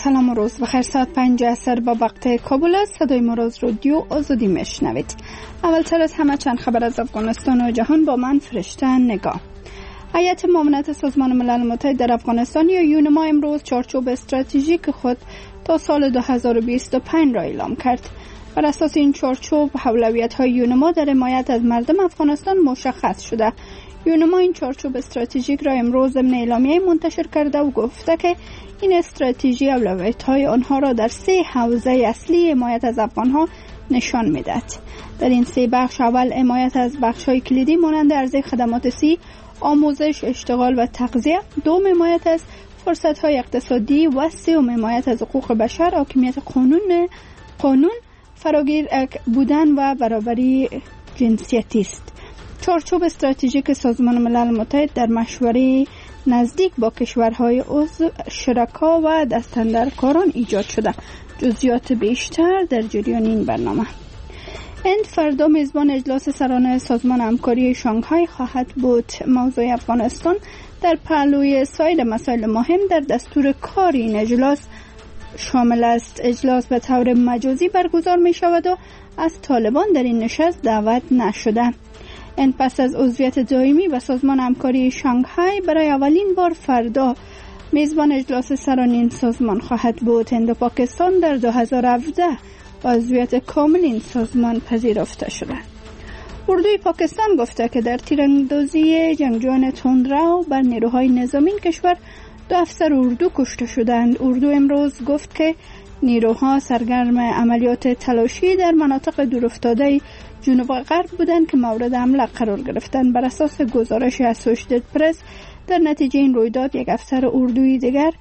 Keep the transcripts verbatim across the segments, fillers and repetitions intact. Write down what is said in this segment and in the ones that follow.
سلام و روز بخیر. ساعت پنج عصر با وقت کابل است. صدای ما را از رادیو آزادی میشنوید. اولتر از همه چند خبر از افغانستان و جهان با من فرشته نگاه. هیئت معاونت سازمان ملل متحد در افغانستان یا یونما امروز چارچوب استراتژیک خود تا سال دو هزار و بیست و پنج را اعلام کرد. بر اساس این چارچوب اولویت‌های یونما در حمایت از مردم افغانستان مشخص شده. یونما این چارچوب استراتژیک را امروز ضمن اعلامیه منتشر کرده و گفته که این استراتژی اولویت‌های آنها را در سه حوزه اصلی حمایت از افغان‌ها نشان می‌دهد. در این سه بخش اول حمایت از بخش‌های کلیدی مانند عرضه خدمات سی، آموزش، اشتغال و تغذیه، دوم حمایت از فرصت‌های اقتصادی و سوم حمایت از حقوق بشر، حاکمیت قانون، قانون، فراگیر بودن و برابری جنسیتی است. چارچوب استراتژیک سازمان ملل متحد در مشوره نزدیک با کشورهای عضو، شرکا و دستاندرکاران ایجاد شده. جزئیات بیشتر در جریان این برنامه. هند فردا میزبان اجلاس سرانه سازمان همکاری شانگهای خواهد بود. موضوع افغانستان در پهلوی سایر مسائل مهم در دستور کار این اجلاس شامل است. اجلاس به طور مجازی برگزار می شود و از طالبان در این نشست دعوت نشده. این پس از عضویت دائمی به سازمان همکاری شانگهای برای اولین بار فردا میزبان اجلاس سرانه این سازمان خواهد بود. هند و پاکستان در دو هزار و هفده با عضویت کامل این سازمان پذیرفته شده. اردوی پاکستان گفته که در تیراندازی جنگجویان تندرو بر نیروهای نظامی کشور دو افسر اردو کشته شدند. اردو امروز گفت که نیروها سرگرم عملیات تلاشی در مناطق دورافتاده جنوب و غرب بودند که مورد حمله قرار گرفتند. بر اساس گزارش اسوشیتد پرس در نتیجه این رویداد یک افسر اردویی دیگر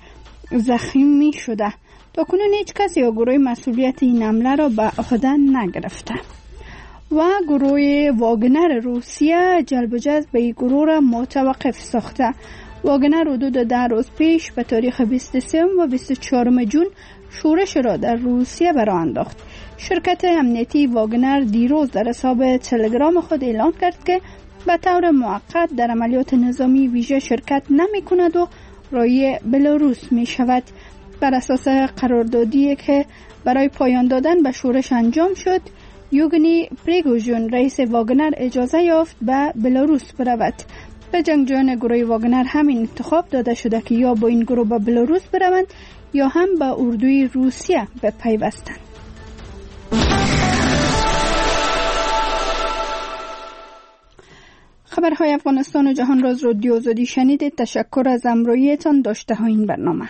زخمی شده. تاکنون هیچ کسی یا گروه مسئولیت این حمله را به عهده نگرفته. و گروه واگنر روسیه جلب و جذب به این گروه را متوقف ساخته. واگنر حدود ده روز پیش به تاریخ بیست و سه و بیست و چهار جون شورش را در روسیه برآ انداخت. شرکت امنیتی واگنر دیروز در حساب تلگرام خود اعلان کرد که به طور موقت در عملیات نظامی ویژه شرکت نمی کند و رای بلاروس می شود. بر اساس قراردادی که برای پایان دادن به شورش انجام شد، یوگنی پریگوژن رئیس واگنر اجازه یافت به بلاروس برود. به جنگجویان گروه واگنر همین انتخاب داده شده که یا با این گروه به بلاروس بروند یا هم به اردوی روسیه بپیوستند. خبرهای افغانستان و جهان را از رادیو آزادی شنیدید. تشکر از همراهیتان. داشته ها این برنامه.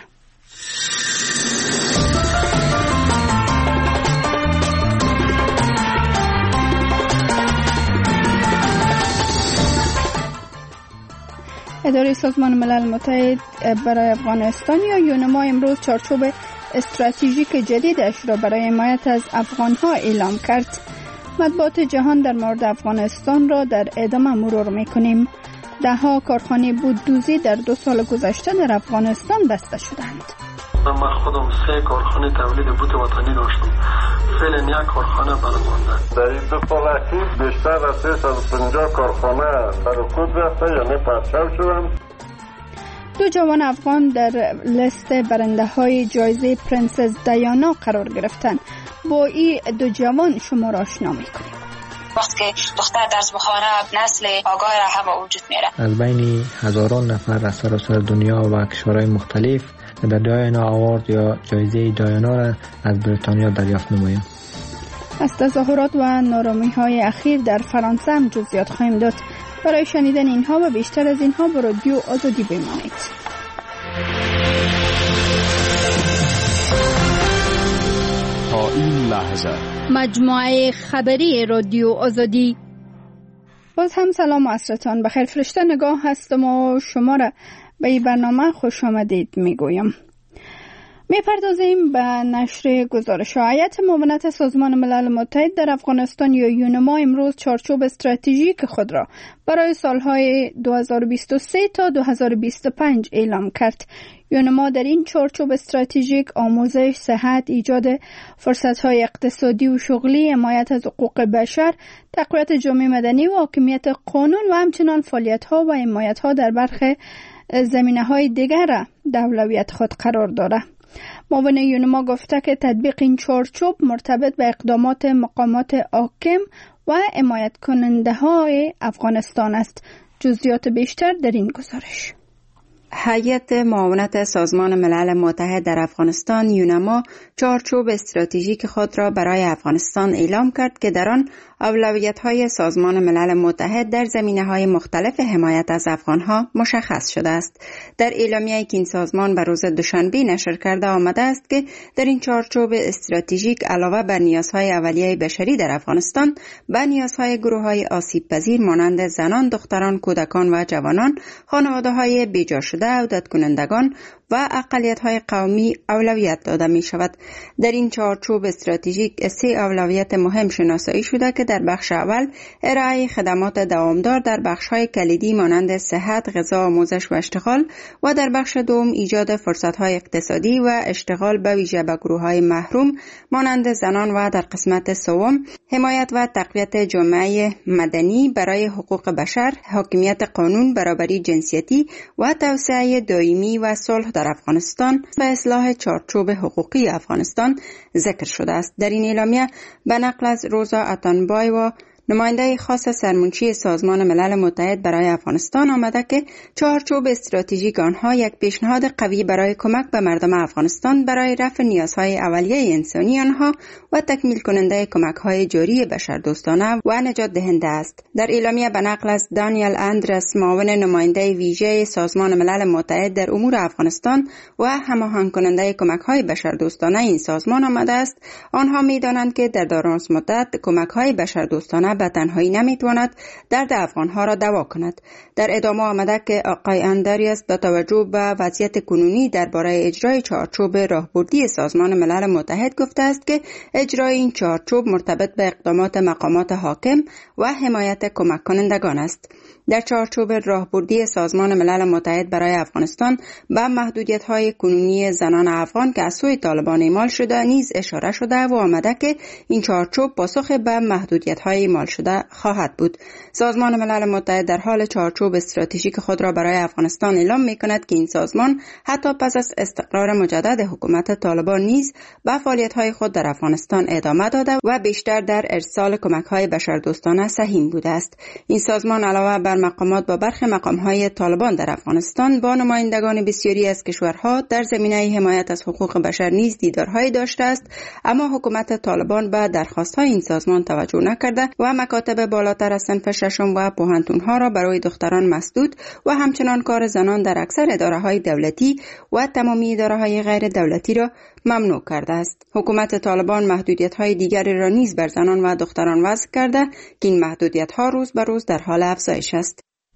اداره سازمان ملل متحد برای افغانستان یا یونما امروز چارچوب استراتژیک جدیدش را برای حمایت از افغانها اعلام کرد. مطبوعات جهان در مورد افغانستان را در ادامه مرور می‌کنیم. ده ها کارخانه بوددوزی در دو سال گذشته در افغانستان بسته شدند. من خودم سه کارخانه تولید بوت وطنی داشتم. فعلا یک کارخانه برمانده. در این دو سال اخیر بیشتر از سیصد و پنجاه کارخانه در رکود رفته یعنی پرچاو شدند. دو جوان افغان در لیست برنده های جایزه پرنسس دیانا قرار گرفتند. با این دو جوان شما را آشنا می‌کنیم. وقتی که دختر درس بخوانه نسل آگاه را هم وجود میاره. از بین هزاران نفر از سراسر دنیا و کشورهای مختلف در دایانا آوارد یا جایزه دایانا را از بریتانیا دریافت نماییم. از تظاهرات و نارامی‌های اخیر در فرانسه هم جزئیات خواهیم داد. برای شنیدن اینها و بیشتر از اینها با رادیو آزادی بمانید. تا این لحظه مجموعه خبری رادیو آزادی. باز هم سلام و عصرتان بخیر. فرشته نگاه هستم و شما را به این برنامه خوش آمدید میگویم. میپردازیم به نشر گزارش. هیئت معاونت سازمان ملل متحد در افغانستان یا یونما امروز چارچوب استراتژیک خود را برای سالهای دو هزار و بیست و سه تا دو هزار و بیست و پنج اعلام کرد. یونما در این چارچوب استراتژیک آموزش، صحت، ایجاد فرصت‌های اقتصادی و شغلی، حمایت از حقوق بشر، تقویت جامعه مدنی و حاکمیت قانون و همچنین فعالیت‌ها و حمایت‌ها در برخی زمینه‌های دیگر را در اولویت خود قرار دارد. معاون یونما گفته که تطبیق این چارچوب مرتبط به اقدامات مقامات حاکم و حمایت کننده های افغانستان است. جزئیات بیشتر در این گزارش. هیئت معاونت سازمان ملل متحد در افغانستان یونما چارچوب استراتژیک خود را برای افغانستان اعلام کرد که در آن اولویت‌های سازمان ملل متحد در زمینه‌های مختلف حمایت از افغان‌ها مشخص شده است. در اعلامیه‌ای که این سازمان بر روز دوشنبه نشر کرده آمده است که در این چارچوب استراتژیک علاوه بر نیازهای اولیه بشری در افغانستان، به نیازهای گروه‌های آسیب‌پذیر مانند زنان، دختران، کودکان و جوانان، خانواده‌های بیجا شده، عودت کنندگان و اقلیت‌های قومی اولویت داده می شود. در این چارچوب استراتژیک سه اولویت مهم شناسایی شده که در بخش اول ارائه خدمات دوامدار در بخش‌های کلیدی مانند صحت، غذا، آموزش و اشتغال و در بخش دوم ایجاد فرصت‌های اقتصادی و اشتغال به ویژه به گروه‌های محروم مانند زنان و در قسمت سوم حمایت و تقویت جامعه مدنی برای حقوق بشر، حاکمیت قانون، برابری جنسیتی و توسعه دائمی و صلح در افغانستان به اصلاح چارچوب حقوقی افغانستان ذکر شده است. در این اعلامیه به نقل از روزا اتانبای و نماینده خاص سرمنشی سازمان ملل متحد برای افغانستان آمده که چارچوب استراتژیک آنها یک پیشنهاد قوی برای کمک به مردم افغانستان برای رفع نیازهای اولیه انسانی آنها و تکمیل کننده کمک‌های جاری بشردوستانه و نجات دهنده است. در اعلامیه به نقل از دانیل اندرس، معاون نماینده ویژه سازمان ملل متحد در امور افغانستان و هماهنگ کننده کمک‌های بشردوستانه این سازمان آمده است، آنها می‌دانند که در دراز مدت کمک‌های بشردوستانه به تنهایی نمیتواند درد افغانها را دوا کند. در ادامه آمده که آقای اندریاس با توجه به وضعیت کنونی درباره اجرای چارچوب راهبردی سازمان ملل متحد گفته است که اجرای این چارچوب مرتبط به اقدامات مقامات حاکم و حمایت کمک کنندگان است. در چارچوب راهبردی سازمان ملل متحد برای افغانستان به محدودیت‌های کنونی زنان افغان که از سوی طالبان اعمال شده نیز اشاره شده و آمده که این چارچوب پاسخ به محدودیت‌های اعمال شده خواهد بود. سازمان ملل متحد در حال چارچوب استراتژیک خود را برای افغانستان اعلام می‌کند که این سازمان حتی پس از استقرار مجدد حکومت طالبان نیز به فعالیت‌های خود در افغانستان ادامه داده و بیشتر در ارسال کمک‌های بشردوستانه سهیم بوده است. این سازمان علاوه بر مقامات با برخی مقام‌های طالبان در افغانستان با نمایندگان بسیاری از کشورها در زمینه حمایت از حقوق بشر نیز دیدارهای داشته است، اما حکومت طالبان به درخواست‌های این سازمان توجه نکرده و مکاتب بالاتر از صنف ششم و پوهنتون‌ها را برای دختران مسدود و همچنان کار زنان در اکثر اداره‌های دولتی و تمامی اداره‌های غیر دولتی را ممنوع کرده است. حکومت طالبان محدودیت‌های دیگری را نیز بر زنان و دختران وضع کرده که این محدودیت‌ها روز به روز در حال افزایش است.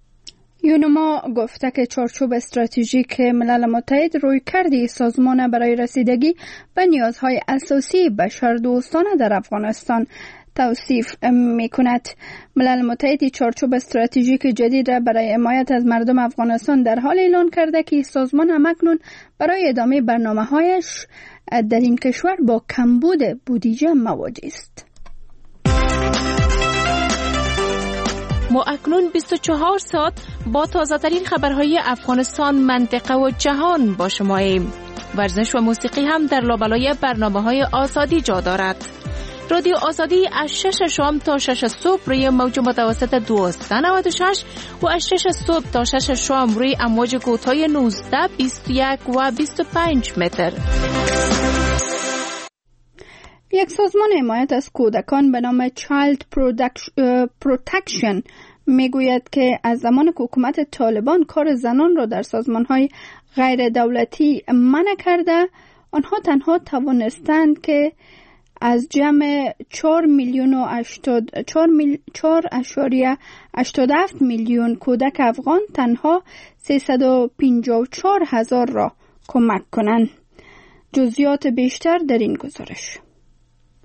یونما گفته که چارچوب استراتژیک ملل متحد رویکردی سازمان برای رسیدگی به نیازهای اساسی بشردوستانه در افغانستان توصیف می کند. ملل متحد چارچوب استراتژیک جدید را برای حمایت از مردم افغانستان در حال اعلان کرده که سازمان همکنون برای ادامه برنامه‌هایش در این کشور با کمبود بودجه مواجه است. ما اکنون بیست و چهار ساعت با تازه ترین خبرهای افغانستان، منطقه و جهان با شماییم. ورزش و موسیقی هم در لابلای برنامه‌های آزادی جا دارد. رادیو آزادی از شش شام تا شش صبح روی موج متوسط دویست و نود و شش و از شش صبح تا شش شام روی امواج کوتاه نوزده، بیست و یک و بیست و پنج متر. یک سازمان حمایت از کودکان به نام Child Protection میگوید که از زمان که حکومت طالبان کار زنان را در سازمان‌های غیر دولتی منع کرده، آنها تنها توانستند که از جمع چهار میلیون و چهار اشاریه هشتاد و هفت میلیون کودک افغان تنها سیصد و پنجاه و چهار هزار را کمک کنند. جزئیات بیشتر در این گزارش.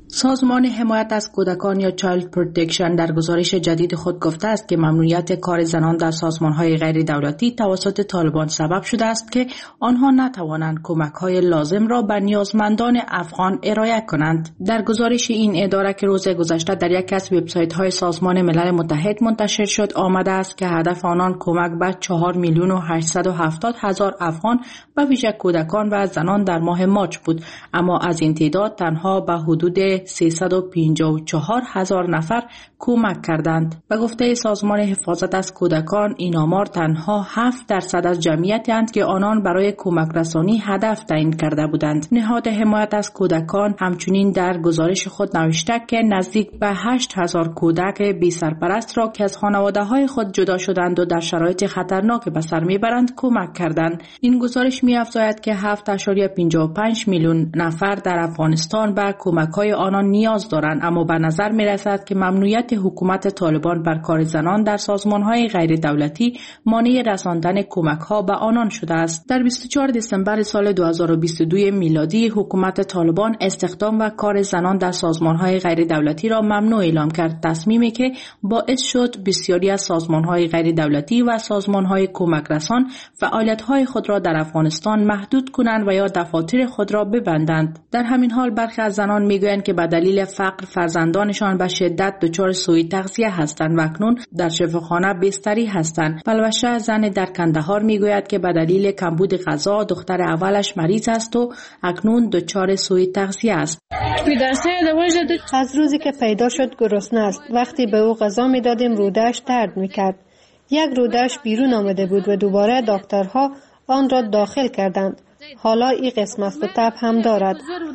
سازمان حمایت از کودکان یا چایلد پروتکشن در گزارش جدید خود گفته است که ممنوعیت کار زنان در سازمان‌های غیر دولتی توسط طالبان سبب شده است که آنها نتوانند کمک‌های لازم را به نیازمندان افغان ارائه کنند. در گزارش این اداره که روز گذشته در یکی از وبسایت‌های سازمان ملل متحد منتشر شد آمده است که هدف آنان کمک به چهار میلیون و هشتصد و هفتاد هزار افغان به ویژه کودکان و زنان در ماه مارچ بود، اما از این تعداد تنها به حدود سیصد و پنجاه و چهار هزار نفر کمک کردند. به گفته سازمان حفاظت از کودکان این آمار تنها هفت درصد از جمعیتی اند که آنان برای کمک رسانی هدف تعیین کرده بودند. نهاد حمایت از کودکان همچنین در گزارش خود نوشته که نزدیک به هشت هزار کودک بی سرپرست را که از خانواده های خود جدا شدند و در شرایط خطرناک به سر میبرند کمک کردند. این گزارش می‌افزاید که هفت ممیز پنجاه و پنج میلیون نفر در افغانستان به کمک های آنان نیاز دارند، اما به نظر می رسد که ممنوعیت حکومت طالبان بر کار زنان در سازمان های غیر دولتی مانع رساندن کمک ها به آنان شده است. در بیست و چهارم دسامبر سال دو هزار و بیست و دو میلادی حکومت طالبان استخدام و کار زنان در سازمان های غیر دولتی را ممنوع اعلام کرد، تصمیمی که باعث شد بسیاری از سازمان های غیر دولتی و سازمان های کمک رسان فعالیت های خود را در افغانستان محدود کنند و یا دفاتر خود را ببندند. در همین حال برخی از زنان میگویند که به دلیل فقر فرزندانشان به شدت دچار سوء تغذیه هستند و اکنون در شفاخانه بستری هستند. پلوشه زن در کندهار میگوید که به دلیل کمبود غذا دختر اولش مریض است و اکنون دچار سوء تغذیه است. از روزی که پیدا شد گرسنه است. وقتی به او غذا میدادیم روده‌اش درد میکرد. یک روده‌اش بیرون آمده بود و دوباره دکترها آن را داخل کردند. حالا این قسم است و تب هم دارد.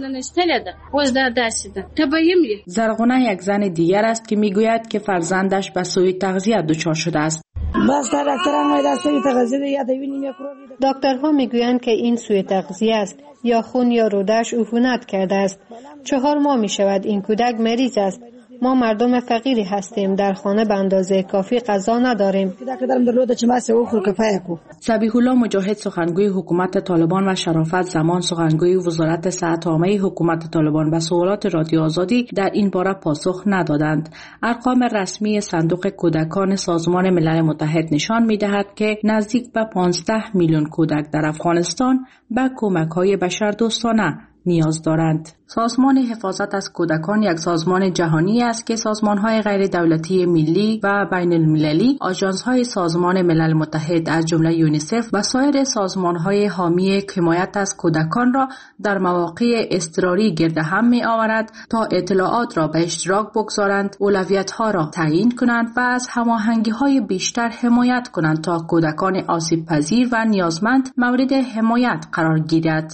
زرغونه یک زن دیگر است که میگوید که فرزندش به سوء تغذیه دچار شده است. دکترها میگویند که این سوء تغذیه است، یا خون یا روده‌اش عفونت کرده است. چهار ماه می شود این کودک مریض است. ما مردم فقیری هستیم، در خانه به اندازه کافی غذا نداریم. صبیح الله مجاهد سخنگوی حکومت طالبان و شرافت زمان سخنگوی وزارت صحت عامه حکومت طالبان به سوالات رادیو آزادی در این باره پاسخ ندادند. ارقام رسمی صندوق کودکان سازمان ملل متحد نشان می‌دهد که نزدیک به پانزده میلیون کودک در افغانستان به کمک‌های بشردوستانه نیاز دارند. سازمان حفاظت از کودکان یک سازمان جهانی است که سازمان‌های غیر دولتی ملی و بین المللی، آژانس‌های سازمان ملل متحد از جمله یونیسف و سایر سازمان‌های حامی حمایت از کودکان را در مواقع اضطراری گرد هم می‌آورد تا اطلاعات را به اشتراک بگذارند، اولویت‌ها را تعیین کنند و از هماهنگی‌های بیشتر حمایت کنند تا کودکان آسیب‌پذیر و نیازمند مورد حمایت قرار گیرد.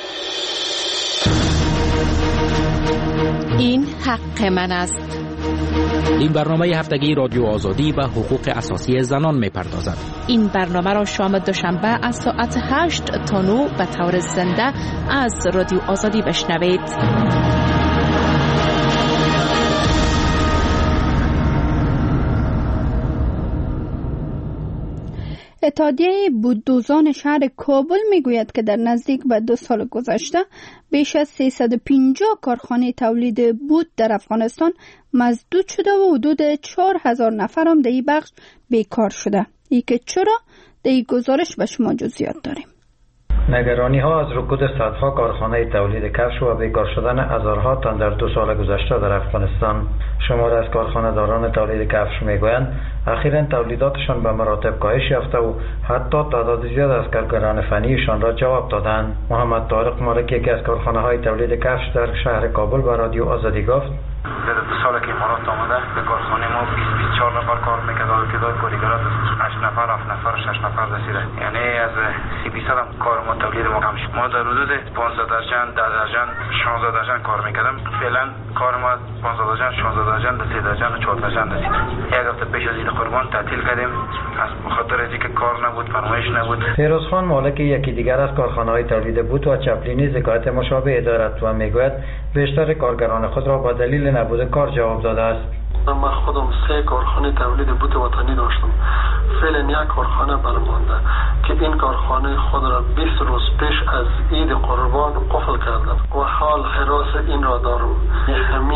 این حق من است. این برنامه هفتگی رادیو آزادی و حقوق اساسی زنان می‌پردازد. این برنامه را شام دوشنبه از ساعت هشت تا نه به طور زنده از رادیو آزادی بشنوید. اتحادیه بوددوزان شهر کابل میگوید که در نزدیک به دو سال گذشته بیش از سیصد و پنجاه کارخانه تولید بود در افغانستان مسدود شده و حدود چهار هزار نفر هم در این بخش بیکار شده. ای که چرا؟ در این گزارش به شما جزئیات داریم. نگرانی ها از رکود صدها کارخانه تولید کفش و بیکار شدن هزارها تن در دو سال گذشته در افغانستان. شمار از کارخانه‌داران تولید کفش میگویند اخیراً تولیداتشان به مراتب کاهش یافته و حتی تعداد زیاد از کارگران فنیشان را جواب دادند. محمد طارق مالک یکی از کارخانه‌های تولید کفش در شهر کابل به رادیو آزادی گفت در دو سال که امارات آمده به کارخانه ما بیست بیست و چهار نفر کار میکرد و تعداد کارگرات هشت نفر هفت نفر شش نفر رسیده، یعنی از سی بیست هم کار ما تولید ما کم شد. ما در حدود پانزده درجن ده درجن شانزده درجن کار میکردم. فعلا کار ما پانزده درجن شانزده درجن سه درجن و چهار درجن رسیده. یک هفته پیش از عید قربان تعطیل کردیم از بخاطر اینکه کار نبود، فرمایش نبود. فیروز خان مالک یکی دیگر از کارخانه‌های تولید بوت و چپلینی شکایت مشابه دارد و میگوید بیشتر کارگران خود را با دلیل نبود کار جواب داده است. من خودم سه کارخانه تولید بوت وطنی داشتم. فعلا یک کارخانه برمانده که این کارخانه خود را بیست روز پیش از عید قربان قفل کردم و حال حراس این را دارم. همه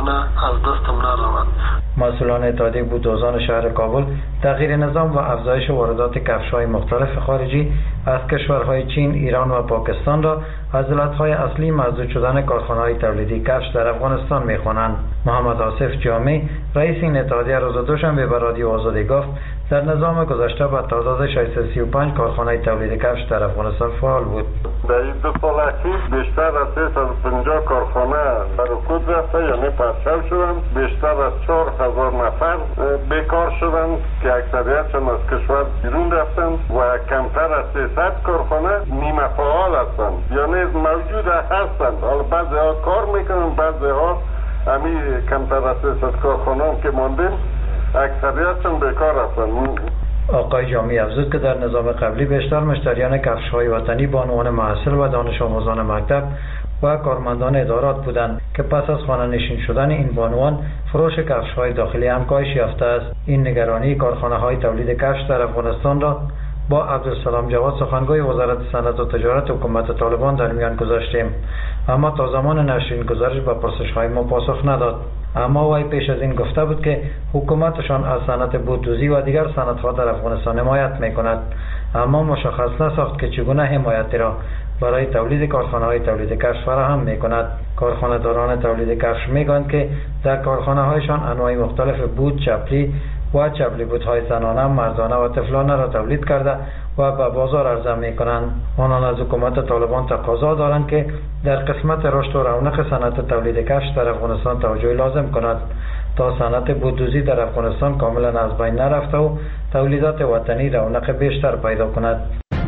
کارخانه از دستم نرود. مسئولان اتحادیه بودوزان شهر کابل تغییر نظام و افزایش واردات کفش‌های مختلف خارجی از کشورهای چین، ایران و پاکستان را از علتهای اصلی مسدود شدن کارخانه‌های تولیدی کفش در افغانستان می‌خوانند. محمد آصف جامی رئیس این اتحادیه روز دوشنبه به رادیو آزادی گفت در نظام گذشته با تعداد ششصد و سی و پنج کارخانه تولید کفش در افغانستان فعال بود. در این دو سال اخیر بیشتر از سیصد و پنجاه کارخانه در رکود رفته یعنی پرچم شدند. بیشتر از چهار هزار نفر بیکار شدند که اکثریتشان از کشور بیرون رفتند و کمتر از سیصد کارخانه نیمه فعال هستند، یعنی موجود هستند. حالا بعضی ها کار میکنند، بعضی ها همین کمتر از سیصد کارخانه که ماندیم اکثریتشون بیکار هستند. آقای جامی افزود که در نظام قبلی بیشتر مشتریان کفش‌های وطنی با عنوان محصل و دانش آموزان مکتب و کارمندان ادارات بودند که پس از خانه نشین شدن این بانوان فروش کفش‌های داخلی هم کاهش یافته است. این نگرانی کارخانه‌های تولید کفش در افغانستان را با عبدالسلام جواد سخنگوی وزارت صنعت و تجارت حکومت طالبان در میان گذاشتیم، اما تا زمان نشر این گزارش به پرسش‌های ما پاسخ نداد. اما وی پیش از این گفته بود که حکومتشان از صنعت بوددوزی و دیگر صنعت‌ها در افغانستان حمایت می‌کند، اما مشخص نساخت که چگونه حمایتی را برای تولید کارخانه‌های تولید کفش فراهم می‌کند. کارخانه‌داران تولید کفش می‌گویند که در کارخانه‌هایشان انواع مختلف بود، چپلی و چپلی بودهای زنانه، مردانه و طفلانه را تولید کرده و به بازار عرضه می‌کنند. آنان از حکومت طالبان تقاضا دارند که در قسمت رشد و رونق صنعت تولید کفش در افغانستان توجه لازم کند تا صنعت بوددوزی در افغانستان کاملا از بین نرفته و تولیدات وطنی رونق بیشتر پیدا کند.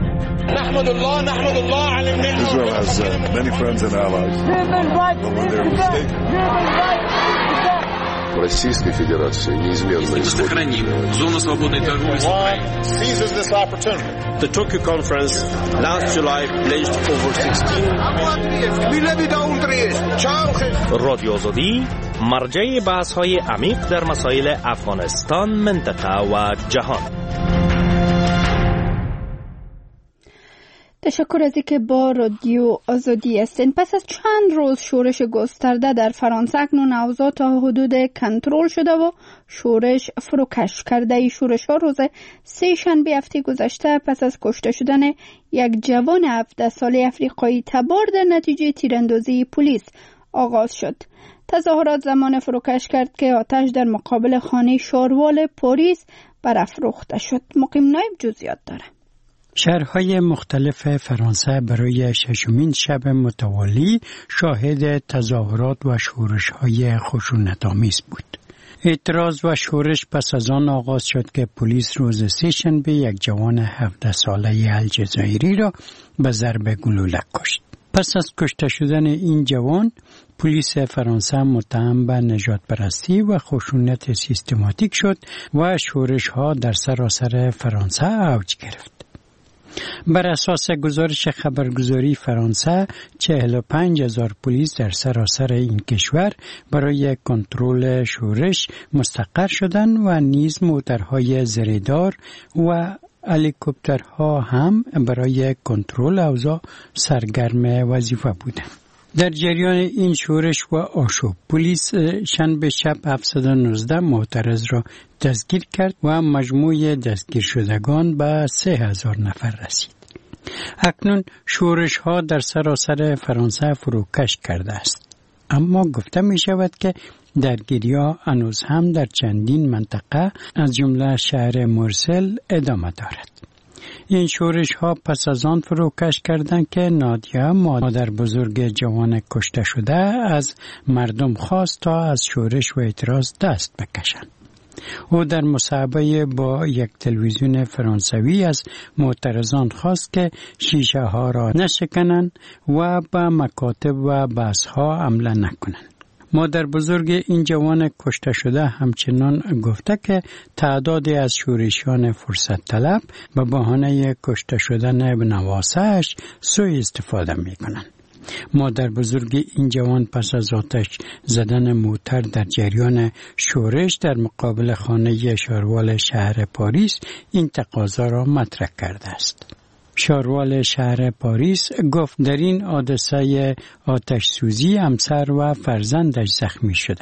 نحمد الله نحمد الله على النعمة. Israel has uh, many friends and allies. But when they're mistaken. Российской Федерации неизменно сохраним зону свободной торговли с Украиной. Seizes this opportunity. The Tokyo conference last July pledged over sixteen. رادیو آزادی مرجع بحث‌های عمیق در مسائل افغانستان، منطقه و جهان. تشکر از اینکه با رادیو آزادی هستین. پس از چند روز شورش گسترده در فرانسه اکنون اوضاع تا حدود کنترل شده و شورش فروکش کرده. ای شورش ها روز سه شنبه هفته گذشته پس از کشته شدن یک جوان هفده ساله افریقایی تبار در نتیجه تیراندازی پلیس آغاز شد. تظاهرات زمان فروکش کرد که آتش در مقابل خانه شاروال پاریس برافروخته شد. مقیم نایب جزئیات داره. شهرهای مختلف فرانسه برای ششمین شب متوالی شاهد تظاهرات و شورش‌های خشونت‌آمیز بود. اعتراض و شورش پس از آن آغاز شد که پلیس روز سه شنبه یک جوان هفده ساله الجزایری را به ضرب گلوله کشت. پس از کشته شدن این جوان، پلیس فرانسه متهم به نژاد پرستی و خشونت سیستماتیک شد و شورش‌ها در سراسر فرانسه اوج گرفت. بر اساس گزارش خبرگزاری فرانسه، چهل و پنج هزار پلیس در سراسر این کشور برای کنترل شورش مستقر شدند و نیز موترهای زریدار و هلیکوپترها هم برای کنترل اوضاع سرگرم وظیفه بودند. در جریان این شورش و آشوب، پلیس شنبه شب هفتصد و نوزده معترض را دستگیر کرد و مجموع دستگیر شدگان به سه هزار نفر رسید. اکنون شورش ها در سراسر فرانسه فروکش کرده است. اما گفته می شود که درگیری ها هنوز هم در چندین منطقه از جمله شهر مرسل ادامه دارد. این شورش ها پس از آن فروکش کردند که نادیا، مادر بزرگ جوان کشته شده، از مردم خواست تا از شورش و اعتراض دست بکشند. او در مصاحبه با یک تلویزیون فرانسوی از معترضان خواست که شیشه ها را نشکنند و به مکاتب و بحث ها حمله نکنند. مادر بزرگ این جوان کشته شده همچنان گفته که تعدادی از شورشیان فرصت طلب به بهانه کشته شدن نواسه‌اش سوء استفاده می کنند. مادر بزرگ این جوان پس از آتش زدن موتر در جریان شورش در مقابل خانه شاروال شهر پاریس این تقاضا را مطرح کرده است. شاروال شهر پاریس گفت در این حادثه آتش سوزی همسر و فرزندش زخمی شدند.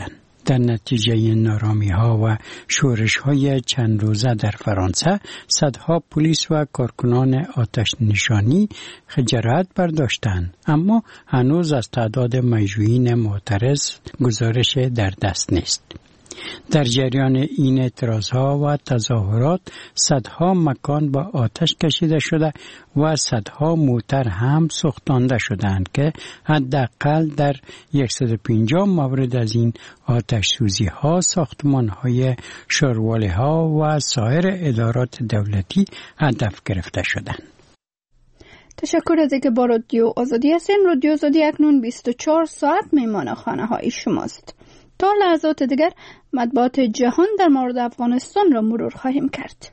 در نتیجه نارامی ها و شورش های چند روزه در فرانسه صدها پلیس و کارکنان آتش نشانی جراحت برداشتند، اما هنوز از تعداد مجروحین معترض گزارش در دست نیست. در جریان این اعتراضها و تظاهرات صدها مکان با آتش کشیده شده و صدها موتر هم سوختانده شدند که حداقل در صد و پنجاه مورد از این آتش سوزی ها ساختمان های شاروالی ها و سایر ادارات دولتی هدف گرفته شدند. تشکر از اینکه با رادیو آزادی هستین. رادیو آزادی اکنون بیست و چهار ساعت میمان خانه های شماست. تا لحظات دیگر مطبوعات جهان در مورد افغانستان را مرور خواهیم کرد.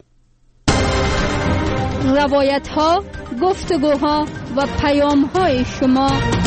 روایت ها، گفتگوها و پیام های شما.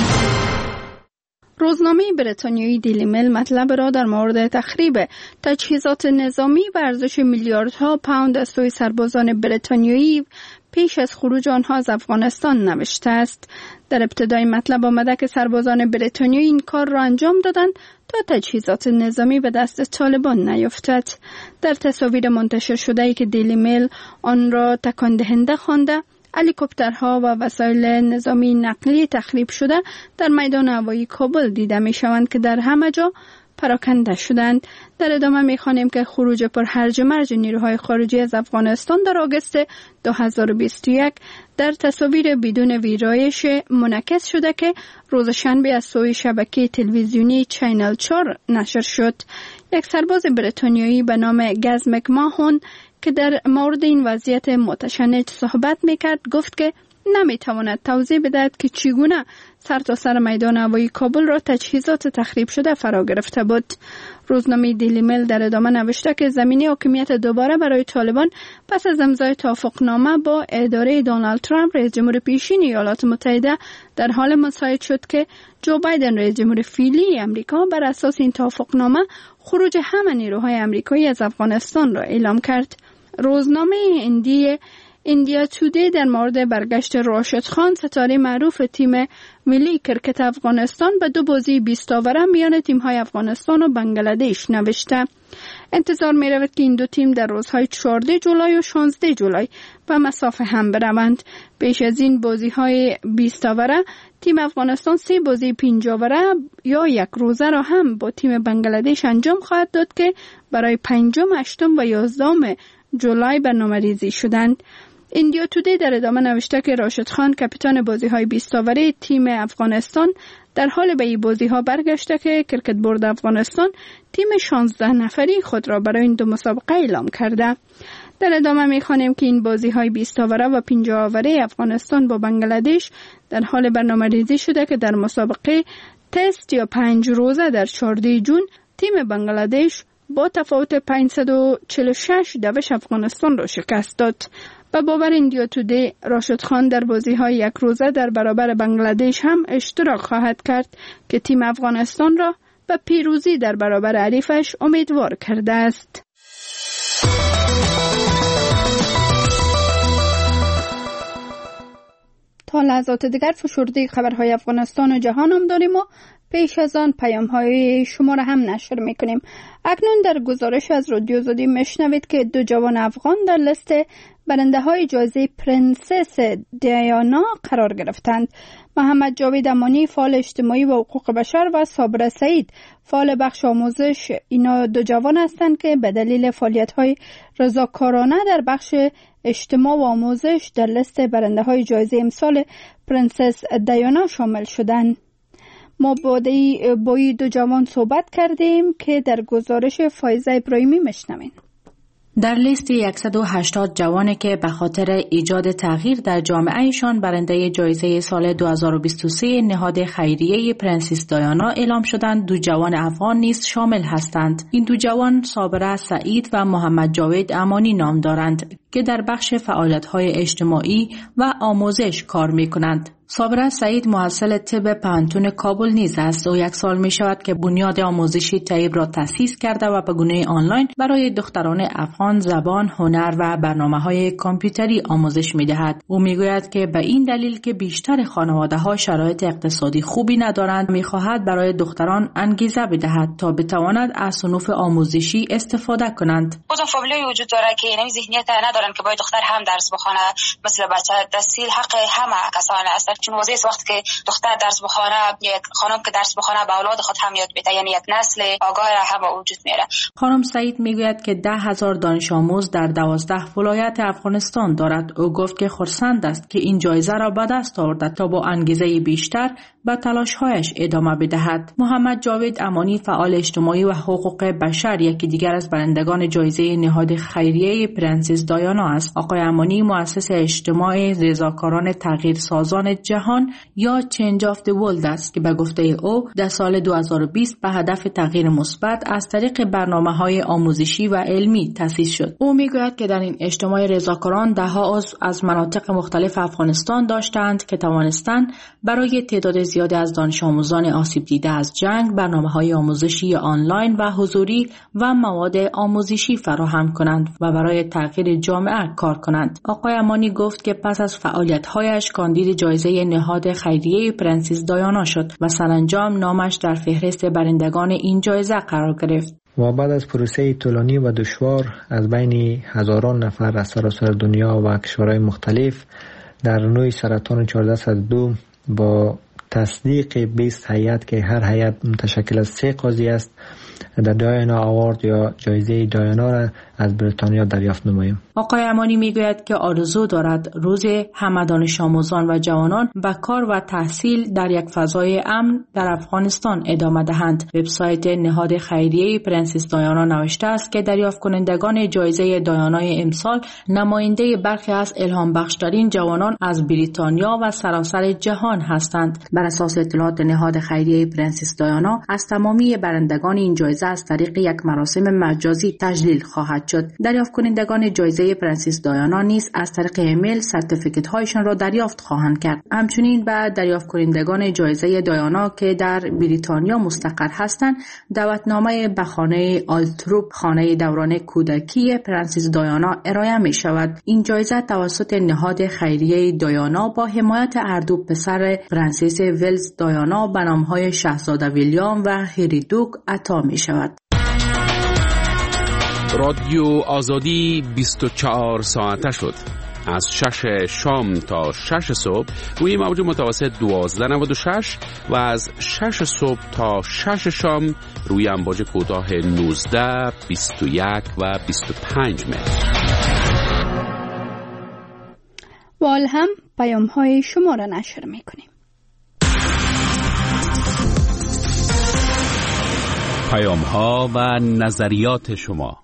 روزنامه بریتانیایی دیلی میل مطلب را در مورد تخریب تجهیزات نظامی و ارزش میلیاردها پوند از سوی سربازان بریتانیایی پیش از خروج آنها از افغانستان نوشته است. در ابتدای مطلب آمده که سربازان بریتانیایی این کار را انجام دادند تا تجهیزات نظامی به دست طالبان نیفتد. در تصاویر منتشر شده ای که دیلی میل آن را تکان دهنده خوانده، هلیکوپترها و وسایل نظامی نقلی تخریب شده در میدان هوایی کابل دیده می شوند که در همه جا پراکنده شدند. در ادامه می خوانیم که خروج پر هرج و مرج نیروهای خارجی از افغانستان در آگوست دو هزار و بیست و یک در تصاویر بدون ویرایش منعکس شده که روز شنبه از سوی شبکه تلویزیونی چینل چهار نشر شد. یک سرباز بریتانیایی به نام گز مکماهون که در مورد این وضعیت متشنج صحبت میکرد گفت که نمیتواند توضیح بدهد که چگونه سر تا سر میدان هوایی کابل را تجهیزات تخریب شده فرا گرفته بود. روزنامه دیلی میل در ادامه نوشته که زمینه حاکمیت دوباره برای طالبان پس از امضای توافقنامه با اداره دونالد ترامپ رئیس جمهور پیشین ایالات متحده در حال مساعد شد که جو بایدن رئیس جمهور فعلی امریکا بر اساس این توافقنامه خروج همه نیروهای امریکایی از افغانستان را اعلام کرد. روزنامه هندی ایندیا تودی در مورد برگشت راشد خان ستاره معروف تیم ملی کرکت افغانستان به دو بازی بیست آوره میان تیم‌های افغانستان و بنگلادش نوشته. انتظار می رود که این دو تیم در روزهای چهارده جولای و شانزده جولای به مسافه هم بروند. پیش از این بازی‌های بیست آوره تیم افغانستان سه بازی پنج آوره یا یک روزه را هم با تیم بنگلادش انجام خواهد داد که برای پنجم، هشتم و یازدهم جولای برنامه‌ریزی شدند. ایندیا تودی در ادامه نوشته که راشد خان کاپیتان بازی‌های بیست آوره تیم افغانستان در حال به این بازی‌ها برگشته که کرکت بورد افغانستان تیم شانزده نفری خود را برای این دو مسابقه اعلام کرده. در ادامه می‌خوانیم که این بازی‌های بیست آوره و پنجاه آوره افغانستان با بنگلادش در حال برنامه‌ریزی شده که در مسابقه تست یا پنج روزه در چهاردهم جون تیم بنگلادش با تفاوت پانصد و چهل و شش دوش افغانستان را شکست داد. و باور ایندیا تودی راشد خان در بازی‌های یک روزه در برابر بنگلادش هم اشتراک خواهد کرد که تیم افغانستان را به پیروزی در برابر حریفش امیدوار کرده است. تا لحظات دیگر فشرده خبرهای افغانستان و جهان هم داریم و پیش از آن پیام های شما را هم نشر میکنیم. اکنون در گزارش از رادیو آزادی میشنوید که دو جوان افغان در لیست برنده های جایزه پرنسس دیانا قرار گرفتند. محمد جاوید امانی فعال اجتماعی و حقوق بشر و صابر سعید فعال بخش آموزش، اینا دو جوان هستند که به دلیل فعالیت های رضاکارانه در بخش اجتماع و آموزش در لیست برنده های جایزه امسال پرنسس دیانا شامل شدند. ما با این دو جوان صحبت کردیم که در گزارش فایزه ابراهیمی میشنوین. در لیست صد و هشتاد جوانی که به خاطر ایجاد تغییر در جامعهشان برنده جایزه سال دو هزار و بیست و سه نهاد خیریه پرنسس دیانا اعلام شدند، دو جوان افغان نیز شامل هستند. این دو جوان صابره سعید و محمد جاوید امانی نام دارند که در بخش فعالیت‌های اجتماعی و آموزش کار می‌کنند. صابره سعید محصل طب پانتون کابل نیز است و یک سال می شود که بنیاد آموزشی طیب را تأسیس کرده و به گونه آنلاین برای دختران افغان زبان، هنر و برنامه‌های کامپیوتری آموزش می دهد. او می گوید که به این دلیل که بیشتر خانواده ها شرایط اقتصادی خوبی ندارند می خواهد برای دختران انگیزه بدهد تا بتواند از صنوف آموزشی استفاده کنند. بازم فامیلای وجود داره که این ذهنیت ندارن که باید دختر هم درس بخونه، مثل بچه تحصیل حق همه کسان است. چون واضحه وقتی که دختر درس بخونه، یک خانم که درس بخونه به اولاد خود هم یاد بده، یعنی یک نسل آگاه هم وجود میاره. خانم سعید میگوید که ده هزار دانش آموز در دوازده ولایت افغانستان دارد. او گفت که خرسند است که این جایزه را به دست آورده تا با انگیزه بیشتر به تلاش‌هایش ادامه بدهد. محمد جاوید امانی فعال اجتماعی و حقوق بشر یکی دیگر از برندگان جایزه نهاد خیریه پرنسس دایانا است. آقای امانی مؤسس اجتماع رضاکاران تغییرسازان جهان یا چنج آف دی ورلد است که به گفته او در سال دو هزار و بیست به هدف تغییر مثبت از طریق برنامه‌های آموزشی و علمی تأسیس شد. او میگوید که در این اجتماع رضاکاران ده‌ها عضو از مناطق مختلف افغانستان داشتند که توانستند برای تعداد زیادی از دانش آموزان آسیب دیده از جنگ برنامه‌های آموزشی آنلاین و حضوری و مواد آموزشی فراهم کنند و برای تغییر جامعه کار کنند. آقای امانی گفت که پس از فعالیت‌هایش کاندید جایزه نهاد خیریه پرنسس دایانا شد و سرانجام نامش در فهرست برندگان این جایزه قرار گرفت. و بعد از پروسه طولانی و دشوار از بین هزاران نفر از سراسر دنیا و کشورهای مختلف در نوع سرطان چهارده صد و دو با تصدیق بیست هیئت که هر هیئت متشکل از سه قاضی است، در دایانا آوارد یا جایزه دایانا را از بریتانیا دریافت نماییم. آقای امانی میگوید که آرزو دارد روز همه دانش آموزان و جوانان به کار و تحصیل در یک فضای امن در افغانستان ادامه دهند. وبسایت نهاد خیریه پرنسس دایانا نوشته است که دریافت کنندگان جایزه دایانای امسال نماینده برخی از الهام بخشترین جوانان از بریتانیا و سراسر جهان هستند. بر اساس اطلاعات نهاد خیریه پرنسس دایانا از تمامی برندگان این جایزه از طریق یک مراسم مجازی تجلیل خواهد شد. دریافت کنندگان جایزه پرنسس دایانا نیز از طریق ایمیل سرتیفیکت هایشان را دریافت خواهند کرد. همچنین به دریافت کنندگان جایزه دایانا که در بریتانیا مستقر هستند دعوتنامه به خانه آلتروپ، خانه دوران کودکی پرنسس دایانا ارائه می شود. این جایزه توسط نهاد خیریه دایانا با حمایت هر دو پسر پرنسس ولز دایانا به نام‌های شاهزاده ویلیام و هری دوک عطا می شود. رادیو آزادی بیست و چهار ساعته شد. از شش شام تا شش صبح روی موج متوسط دوازده نود و شش و از شش صبح تا شش شام روی امواج کوتاه نوزده، بیست و یک و بیست و پنج متر. وال هم پیام های شما را نشر میکنیم. پیام ها و نظریات شما.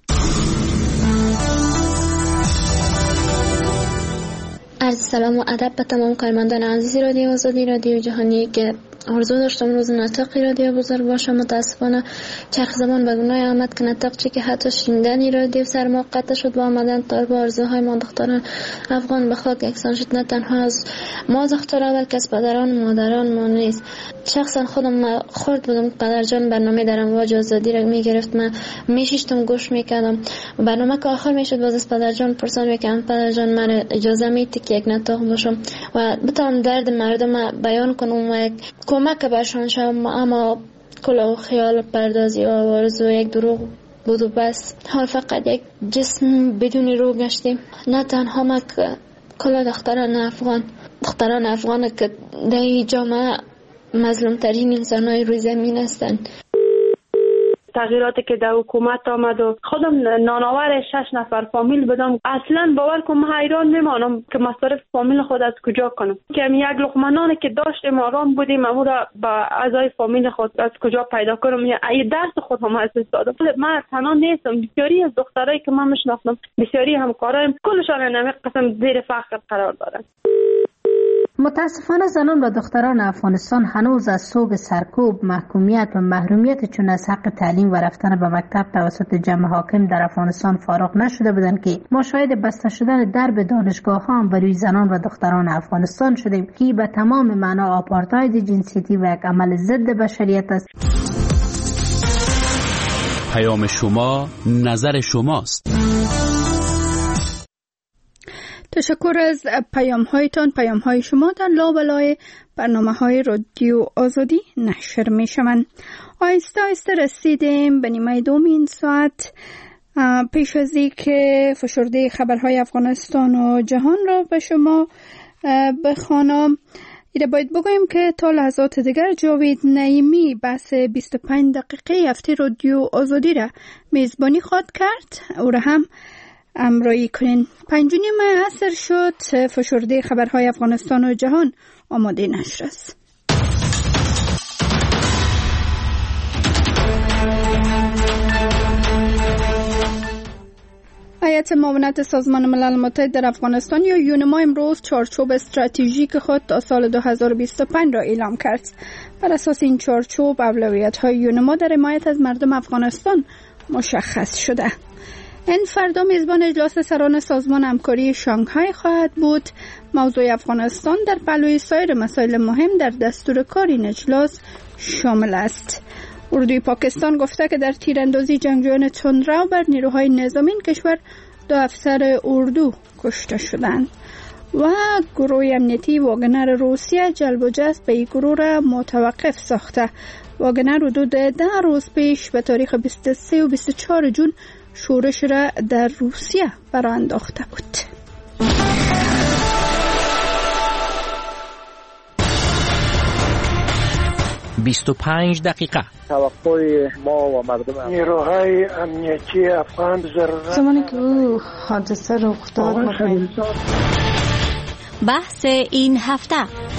عرض سلام و ادب به تمام کارمندان عزیز رادیو آزادی رادیو جهانی که آرزو داشتم روز نطقی رادیو بزرگ باشه. متاسفانه چرخ زمان به گناه آمد که نطق چی که حتی شنیدنی رادیو سر ما قطع شد و آمدن تا با آرزوهای ما دختران افغان به خاک یکسان شد. نه تنها از ما دختران بلکه از پدران مادران ما نیست. شخصا خودم خورد بودم پدر جان برنامه در امواج آزادی را میگرفت، من میشیشتم گوش میکردم. برنامه که آخر میشد باز از پدر جان پرسان میکردم پدر جان من اجازه میدی که یک نطق باشم و بتونم درد مردم بیان کنم و یک کمک برشان شدم. اما کل خیال پردازی و آرزو یک دروغ بود و بس. حال فقط یک جسم بدون روح گشتیم. نه تنها ما که کل دختران افغان دختران افغان که در جامعه مظلوم ترین انسان های روی زمین هستند. تغییراتی که در حکومت آمد و خودم نانآور شش نفر فامیل بدم، اصلا باور کنم حیران میمانم که مصارف فامیل خود از کجا کنم. که یک لقمه نانی که داشتیم آرام بودیم اما را با اعضای فامیل خود از کجا پیدا کنم. یه درس خود هم از دادم. من تنها نیستم، بسیاری از دخترایی که من میشناسم، بسیاری همکارایم، کلشان نمی قسم زیر فقر قرار دارن. متاسفانه زنان و دختران افغانستان هنوز از صوب سرکوب، محکومیت و محرومیت چون از حق تعلیم و رفتن به مکتب توسط جمع حاکم در افغانستان فارغ نشده بودند که ما شاهد بسته شدن درب دانشگاه ها بر روی زنان و دختران افغانستان شدیم که به تمام معنا آپارتاید جنسیتی و یک عمل ضد بشریت است. پیام شما، نظر شماست. تشکر از پیام هایتان. پیام های شما در لابلای برنامه های رادیو آزادی نشر می شوند. آهسته آهسته رسیدیم به نیمه دوم این ساعت. پیش از اینکه فشرده خبرهای افغانستان و جهان را به شما بخوانم، ایره باید بگویم که تا لحظات دیگر جاوید نعیمی بحث بیست و پنج دقیقه هفته رادیو آزادی را میزبانی خواهد کرد. او را هم امرایی کنین. پنج و نیم عصر شد. فشرده خبرهای افغانستان و جهان آماده نشر است. هیئت معاونت سازمان ملل متحد در افغانستان یا یونما امروز چارچوب استراتژیک خود تا سال دو هزار و بیست و پنج را اعلام کرد. بر اساس این چارچوب اولویت‌های یونما در حمایت از مردم افغانستان مشخص شده. این فردا میزبان اجلاس سران سازمان همکاری شانگهای خواهد بود. موضوع افغانستان در پهلوی سایر مسائل مهم در دستور کار این اجلاس شامل است. اردوی پاکستان گفته که در تیراندازی جنگجویان تندرو بر نیروهای نظامی کشور دو افسر اردو کشته شدند. و گروه امنیتی واگنر روسیه جلب و جذب به این گروه را متوقف ساخته. واگنر حدود ده روز پیش به تاریخ بیست و سه و بیست و چهار جون شورش را در روسیه برآ انداخته بود. بیست و پنج دقیقه. توقع ما و مردم نیروهای امنیتی افغان ضرورت زمانی که او حادثه رخ داد. بحث این هفته.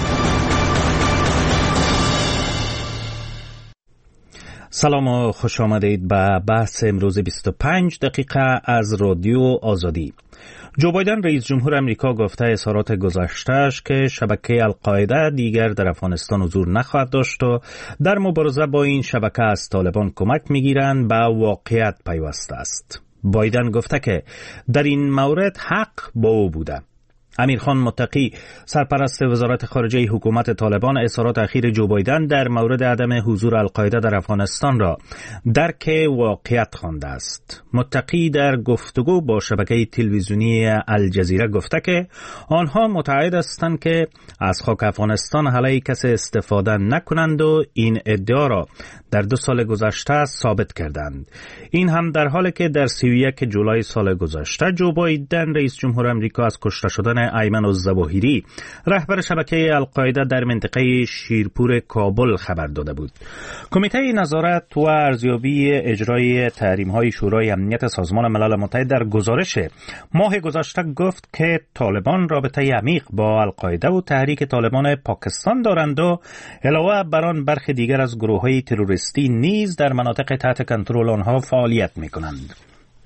سلام و خوش آمدید به بحث امروز بیست و پنج دقیقه از رادیو آزادی. جو بایدن رئیس جمهور امریکا گفته اظهارات گذشته‌اش که شبکه القاعده دیگر در افغانستان حضور نخواهد داشت و در مبارزه با این شبکه از طالبان کمک می‌گیرند به واقعیت پیوسته است. بایدن گفته که در این مورد حق با او بوده. امیرخان متقی سرپرست وزارت خارجه حکومت طالبان اظهارات اخیر جو بایدن در مورد عدم حضور القاعده در افغانستان را درک واقعیت خوانده است. متقی در گفتگو با شبکه تلویزیونی الجزیره گفته که آنها متعهد هستند که از خاک افغانستان علیه کسی استفاده نکنند و این ادعا را در دو سال گذشته ثابت کردند. این هم در حالی که در سی و یک جولای سال گذشته جو بایدن رئیس جمهور امریکا از کشته شدن ایمن الظواهری رهبر شبکه القاعده در منطقه شیرپور کابل خبر داده بود. کمیته نظارت و ارزیابی اجرای تحریم‌های شورای امنیت سازمان ملل متحد در گزارش ماه گذشته گفت که طالبان رابطه عمیق با القاعده و تحریک طالبان پاکستان دارند و علاوه بر آن برخی دیگر از گروه‌های تروریستی نیز در مناطق تحت کنترل آنها فعالیت می‌کنند.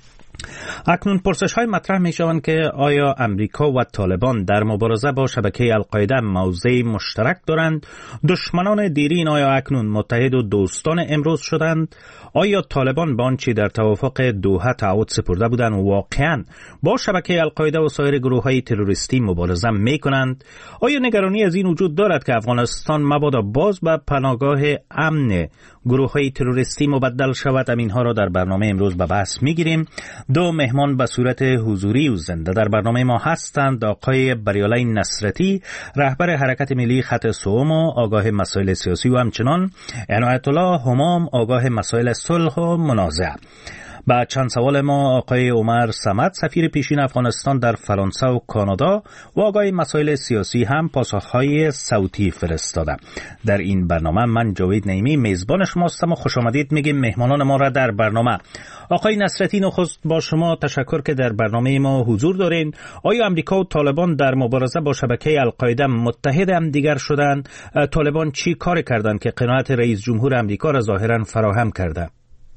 اکنون پرسش های مطرح می شوند که آیا امریکا و طالبان در مبارزه با شبکه القاعده موضع مشترک دارند؟ دشمنان دیرین آیا اکنون متحد و دوستان امروز شدند؟ آیا طالبان با آنچه در توافق دوحه تعهد سپرده بودند واقعا با شبکه القاعده و سایر گروه های تروریستی مبارزه می کنند؟ آیا نگرانی از این وجود دارد که افغانستان مبادا باز به پناهگاه امن گروه های تروریستی مبدل شود؟ اینها را در برنامه امروز به بحث می گیریم. دو مهمان به صورت حضوری و زنده در برنامه ما هستند. آقای بریالای نصرتی رهبر حرکت ملی خط سوم و آگاه مسائل سیاسی و همچنان عنایت الله همام آگاه مسائل صلح و منازعه. با چند سوال ما آقای عمر صمد سفیر پیشین افغانستان در فرانسه و کانادا و آقای مسائل سیاسی هم پاسخهای صوتی فرستاده. در این برنامه من جاوید نعیمی میزبان شما هستم و خوش آمدید میگیم مهمانان ما را در برنامه. آقای نصرتی نخست با شما تشکر که در برنامه ما حضور دارین. آیا امریکا و طالبان در مبارزه با شبکه القاعده متحد هم دیگر شدند؟ طالبان چی کار کردند که قناعت رئیس جمهور امریکا را ظاهرا فراهم کرده؟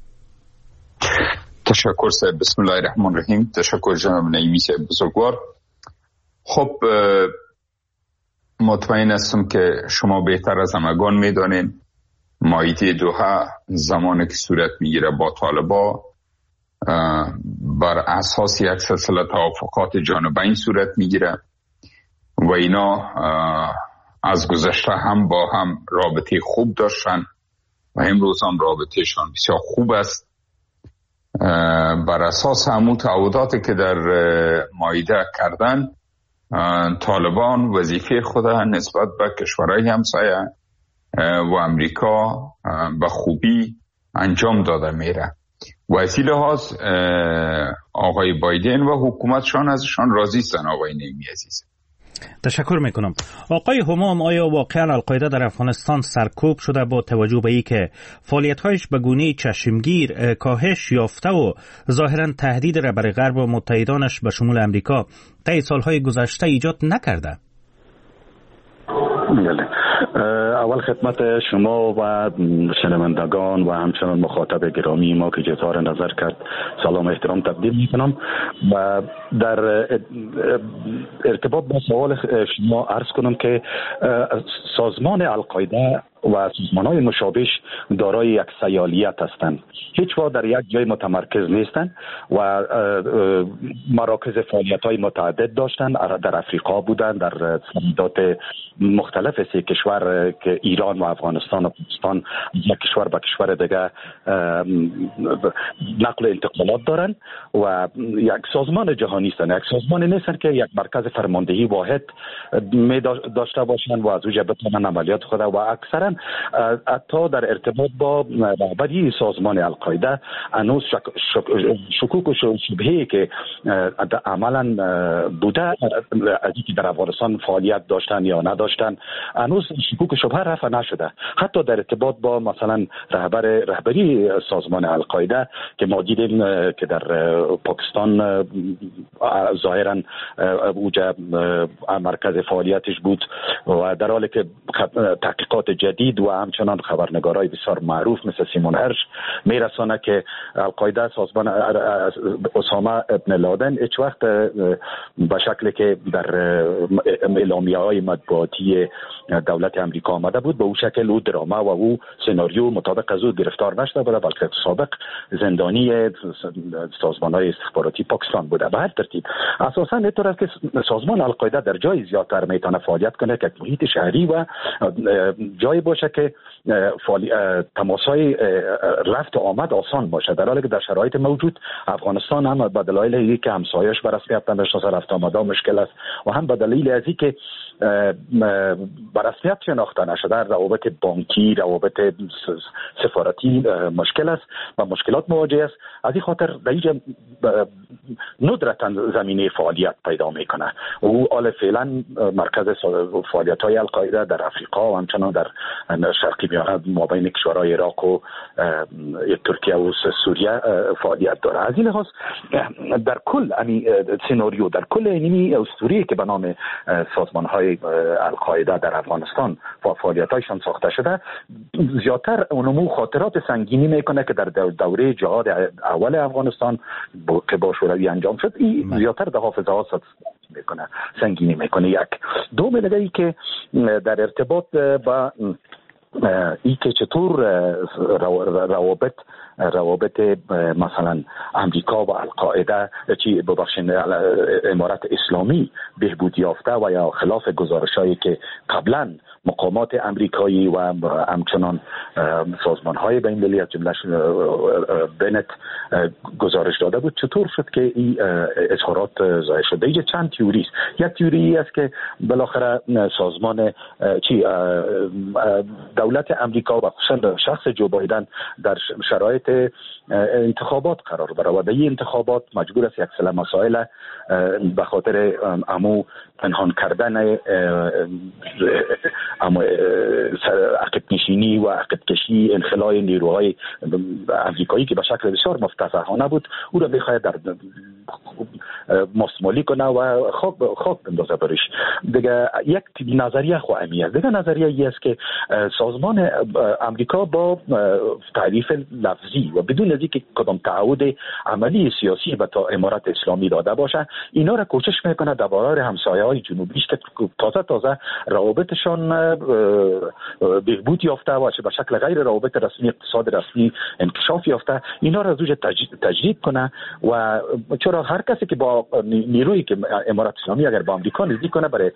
تشکر صاحب. بسم الله الرحمن الرحیم. تشکر جناب نعیمی صاحب بزرگوار. خب مطمئن هستم که شما بهتر از همگان میدانین مائده دوحه زمانی که صورت میگیره با طالبا بر اساس یک سلسله توافقات جانبین صورت میگیره و اینا از گذشته هم با هم رابطه خوب داشتن و امروز هم رابطهشان بسیار خوب است. بر اساس همون تعهداتی که در مائده کردن، طالبان وظیفه خود نسبت به کشورهای همسایه و امریکا به خوبی انجام داده میره و از این لحاظ آقای بایدن و حکومتشان ازشان راضی هستند. آقای نعیمی عزیز، تشکر میکنم. آقای همام، آیا واقعا القاعده در افغانستان سرکوب شده با توجه به ای که فعالیت‌هایش به گونه چشمگیر کاهش یافته و ظاهرا تهدید رهبر غرب و متحدانش به شمول امریکا طی سالهای گذشته ایجاد نکرده؟ بله، اول خدمت شما و شنوندگان و همچنان مخاطب گرامی ما که جزار نظر کرد سلام و احترام تقدیم میکنم و در ارتباط با سوال شما عرض کنم که سازمان القاعده و سازمان‌های مشابهش دارای یک سیالیت هستند، هیچ وقت در یک جای متمرکز نیستند و مراکز فعالیت‌های متعدد داشتند. در افریقا بودند، در سرحدات مختلف سه کشور که ایران و افغانستان و پاکستان یک کشور به کشور دیگه نقل انتقالات دارند و یک سازمان جهانی هستند، یک سازمان نیستند که یک مرکز فرماندهی واحد می داشته باشند و از اونجا بتوانند عملیات خود و اکثرا حتی در ارتباط با رهبری سازمان القاعده هنوز شکوک و شبهه‌ای که عملا بوده از اینکه در افغانستان فعالیت داشتن یا نداشتن هنوز شکوک و شبهه رفع نشده. حتی در ارتباط با مثلا رهبر رهبری سازمان القاعده که ما دیدیم که در پاکستان ظاهرا اوجا مرکز فعالیتش بود و در حالی که تحقیقات جدید و همچنان خبرنگارای بسیار معروف مثل سیمون هرش میرسانه که القاعده سازمان اسامه ابن لادن هیچ وقت به شکلی که در اعلامیه های مطبوعاتی دولت امریکا آمده بود به او شکل او درامه و او سناریو مطابق از او گرفتار نشده بوده، بلکه سابق زندانی سازمان های استخباراتی پاکستان بوده. به هر ترتیب اساسا اینطور است که سازمان القاعده در جای زیادتر میتونه فعالیت کنه که محیط شهری و جای باشه که تماس‌های رفت و آمد آسان باشه، در حالی که در شرایط موجود افغانستان هم به دلایل اینکه همسایه‌اش به رسمیت نمی‌شناسه رفت و آمد مشکل است و هم به دلیل از اینکه به رسمیت شناخته نشده روابط بانکی، روابط سفارتی مشکل است و مشکلات مواجه است. از این خاطر در اینجا ندرتاً زمینه فعالیت پیدا میکنه. او حال فعلا مرکز فعالیت‌های القاعده در افریقا و همچنان در شرقی میانه مابین کشورهای عراق و ترکیه و سوریه فعالیت داره. از این لحاظ در کل یعنی سناریو در کل اینی اسطوری که به نام سازمان‌های القاعده در افغانستان و فعالیت‌هایشان ساخته شده زیادتر اونمو خاطرات سنگینی میکنه که در دوره جهاد اول افغانستان که با شوروی انجام شد این زیادتر در حافظه ها میکنه سنگینی میکنه. یک دو مدلی که در ارتباط با ای که چطور روابط روابط مثلا امریکا و القاعده چی ببخشید امارت اسلامی بهبود یافته و یا خلاف گزارش‌هایی که قبلا مقامات امریکایی و همچنان سازمان‌های بین‌المللی از جمله بنت گزارش داده بود چطور شد که این اظهارات ظاهر شده. اینجا چند تئوری است. یک تئوری است که بالاخره سازمان چی دولت امریکا و خصوصا شخص جو بایدن در شرایط انتخابات قرار داره و در این انتخابات مجبور است یک سری مسائل به خاطر امو پنهان کردن اما عقب نشینی و عقب کشی انخلاء نیروهای امریکایی که به شکل بسیار مفتضحانه بود او را بخواهد در ماسمالی کنه و خاک خاک بندازه برش. دیگه یک نظریه خو امیه. دیگه نظریه ای است که سازمان امریکا با تعریف لفظی و بدون از اینکه کدام تعهد عملی سیاسی به تا امارت اسلامی داده باشه اینا را کوشش میکنه درباره همسایه‌های جنوبیش که تازه تازه روابطشان بهبود یافته و به شکل غیر روابط رسمی اقتصاد رسمی انکشاف یافته اینا را زوج تجدید کنه و چرا هر کسی که با نیرویی که امارت اسلامی اگر با امریکا نزدیک کنه برای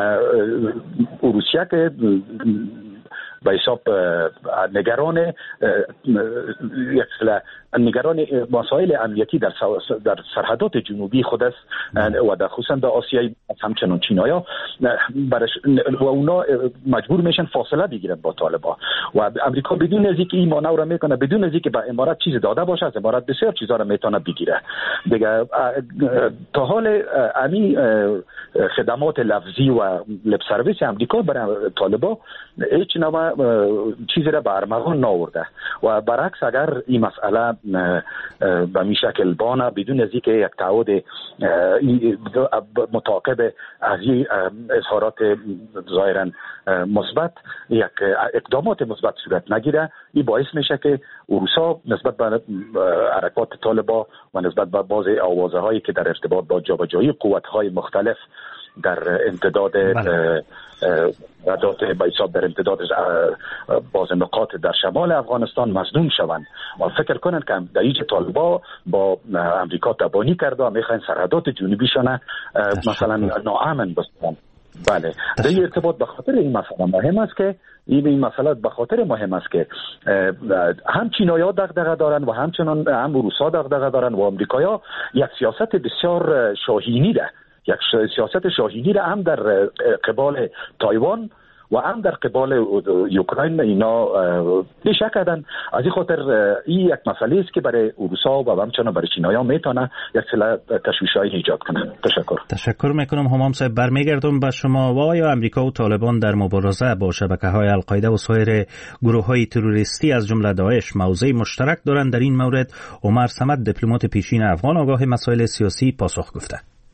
روسیه که به حساب نگران نگران مسائل امنیتی در در سرحدات جنوبی خود است و در خصوصا در آسیای همچنان چینایا برش و اونا مجبور میشن فاصله بگیرن با طالبان و امریکا بدون از اینکه این مانور را میکنه بدون از اینکه به امارات چیز داده باشه از امارات بسیار چیزا را میتونه بگیره دیگه. تا حال امی خدمات لفظی و لب سرویس امریکا برای طالبان هیچ نوع چیزی را به ارمغان نآورده و برعکس اگر این مسئله به می شکل بانه بدون از اینکه یک تعهد متعاقب از این اظهارات ظاهرا مثبت یک اقدامات مثبت صورت نگیره این باعث میشه که روسا نسبت به حرکات طالبان و نسبت به بعض آوازه هایی که در ارتباط با جابجایی قوت های مختلف در امتداد ردات با حساب در امتداد باز نقاط در شمال افغانستان مظنون شوند و فکر کنند که در ایج طالبا با امریکا تبانی کرده و میخواین سرحدات جنوبیشان مثلا ناامن بسازند. بله در این ارتباط به خاطر این مسئله مهم است که این این مسئله به خاطر مهم است که هم چینایی‌ها دغدغه دارن و همچنان هم روس‌ها دغدغه دارن و آمریکایی‌ها یک سیاست بسیار شاهینی ده یک سیاست شاهینی را هم در قبال تایوان و هم در قبال اوکراین اینا پیش کردن. از این خاطر این یک مسئله است که برای روسا و همچنان برای چینایی‌ها میتونه یک سلسله تشویش‌های ایجاد کنه. تشکر. تشکر میکنم همام صاحب. برمیگردم به شما. و آیا امریکا و طالبان در مبارزه با شبکه‌های القاعده و سایر گروه‌های تروریستی از جمله داعش موضع مشترک دارند؟ در این مورد عمر صمد دیپلمات پیشین افغان آگاه مسائل سیاسی پاسخ گفته.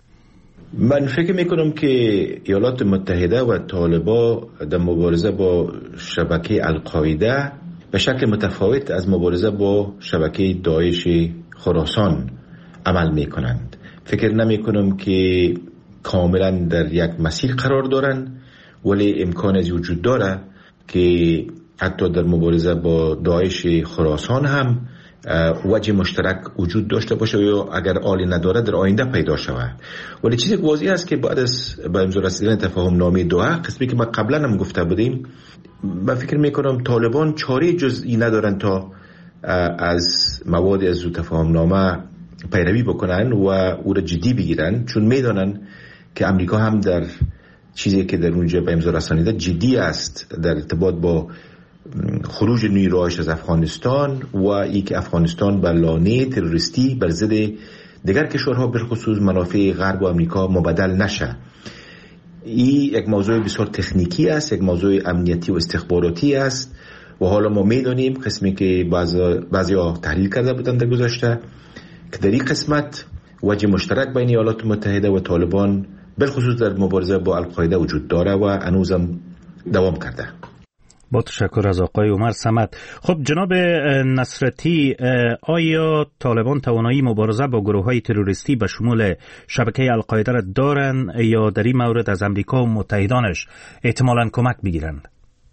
من فکر میکنم که ایالات متحده و طالبان در مبارزه با شبکه القاعده به شکل متفاوت از مبارزه با شبکه داعش خراسان عمل میکنند. فکر نمیکنم که کاملا در یک مسیر قرار دارند ولی امکان از وجود داره که حتی در مبارزه با داعش خراسان هم وجه مشترک وجود داشته باشه یا اگر آلی نداره در آینده پیدا شود. ولی چیزی که واضح است که بعد از به امضا رسیدن تفاهم نامه دوحه قسمی که ما قبلا هم گفته بودیم من فکر میکنم طالبان چاره جزئی ندارن تا از مواد از تفاهم نامه پیروی بکنن و او را جدی بگیرن چون میدانن که امریکا هم در چیزی که در اونجا به امضا رسانیده جدی است در ارتباط با خروج نیروهاش از افغانستان و ای که افغانستان بر لانه تروریستی بر ضد دیگر کشورها به خصوص منافع غرب و امریکا مبدل نشه. این یک موضوع بسیار تکنیکی است، یک موضوع امنیتی و استخباراتی است و حالا ما میدونیم قسمی که بعضیا تحلیل کرده بودند در گذشته که در این قسمت وجه مشترک بین ایالات متحده و طالبان بالخصوص در مبارزه با القاعده وجود داره و هنوزم دوام کرده. با تشکر از آقای عمر صمد. خب جناب نصرتی، آیا طالبان توانایی مبارزه با گروه‌های تروریستی به شمول شبکه القاعده را دارند یا در این مورد از امریکا و متحدانش احتمالاً کمک بگیرند؟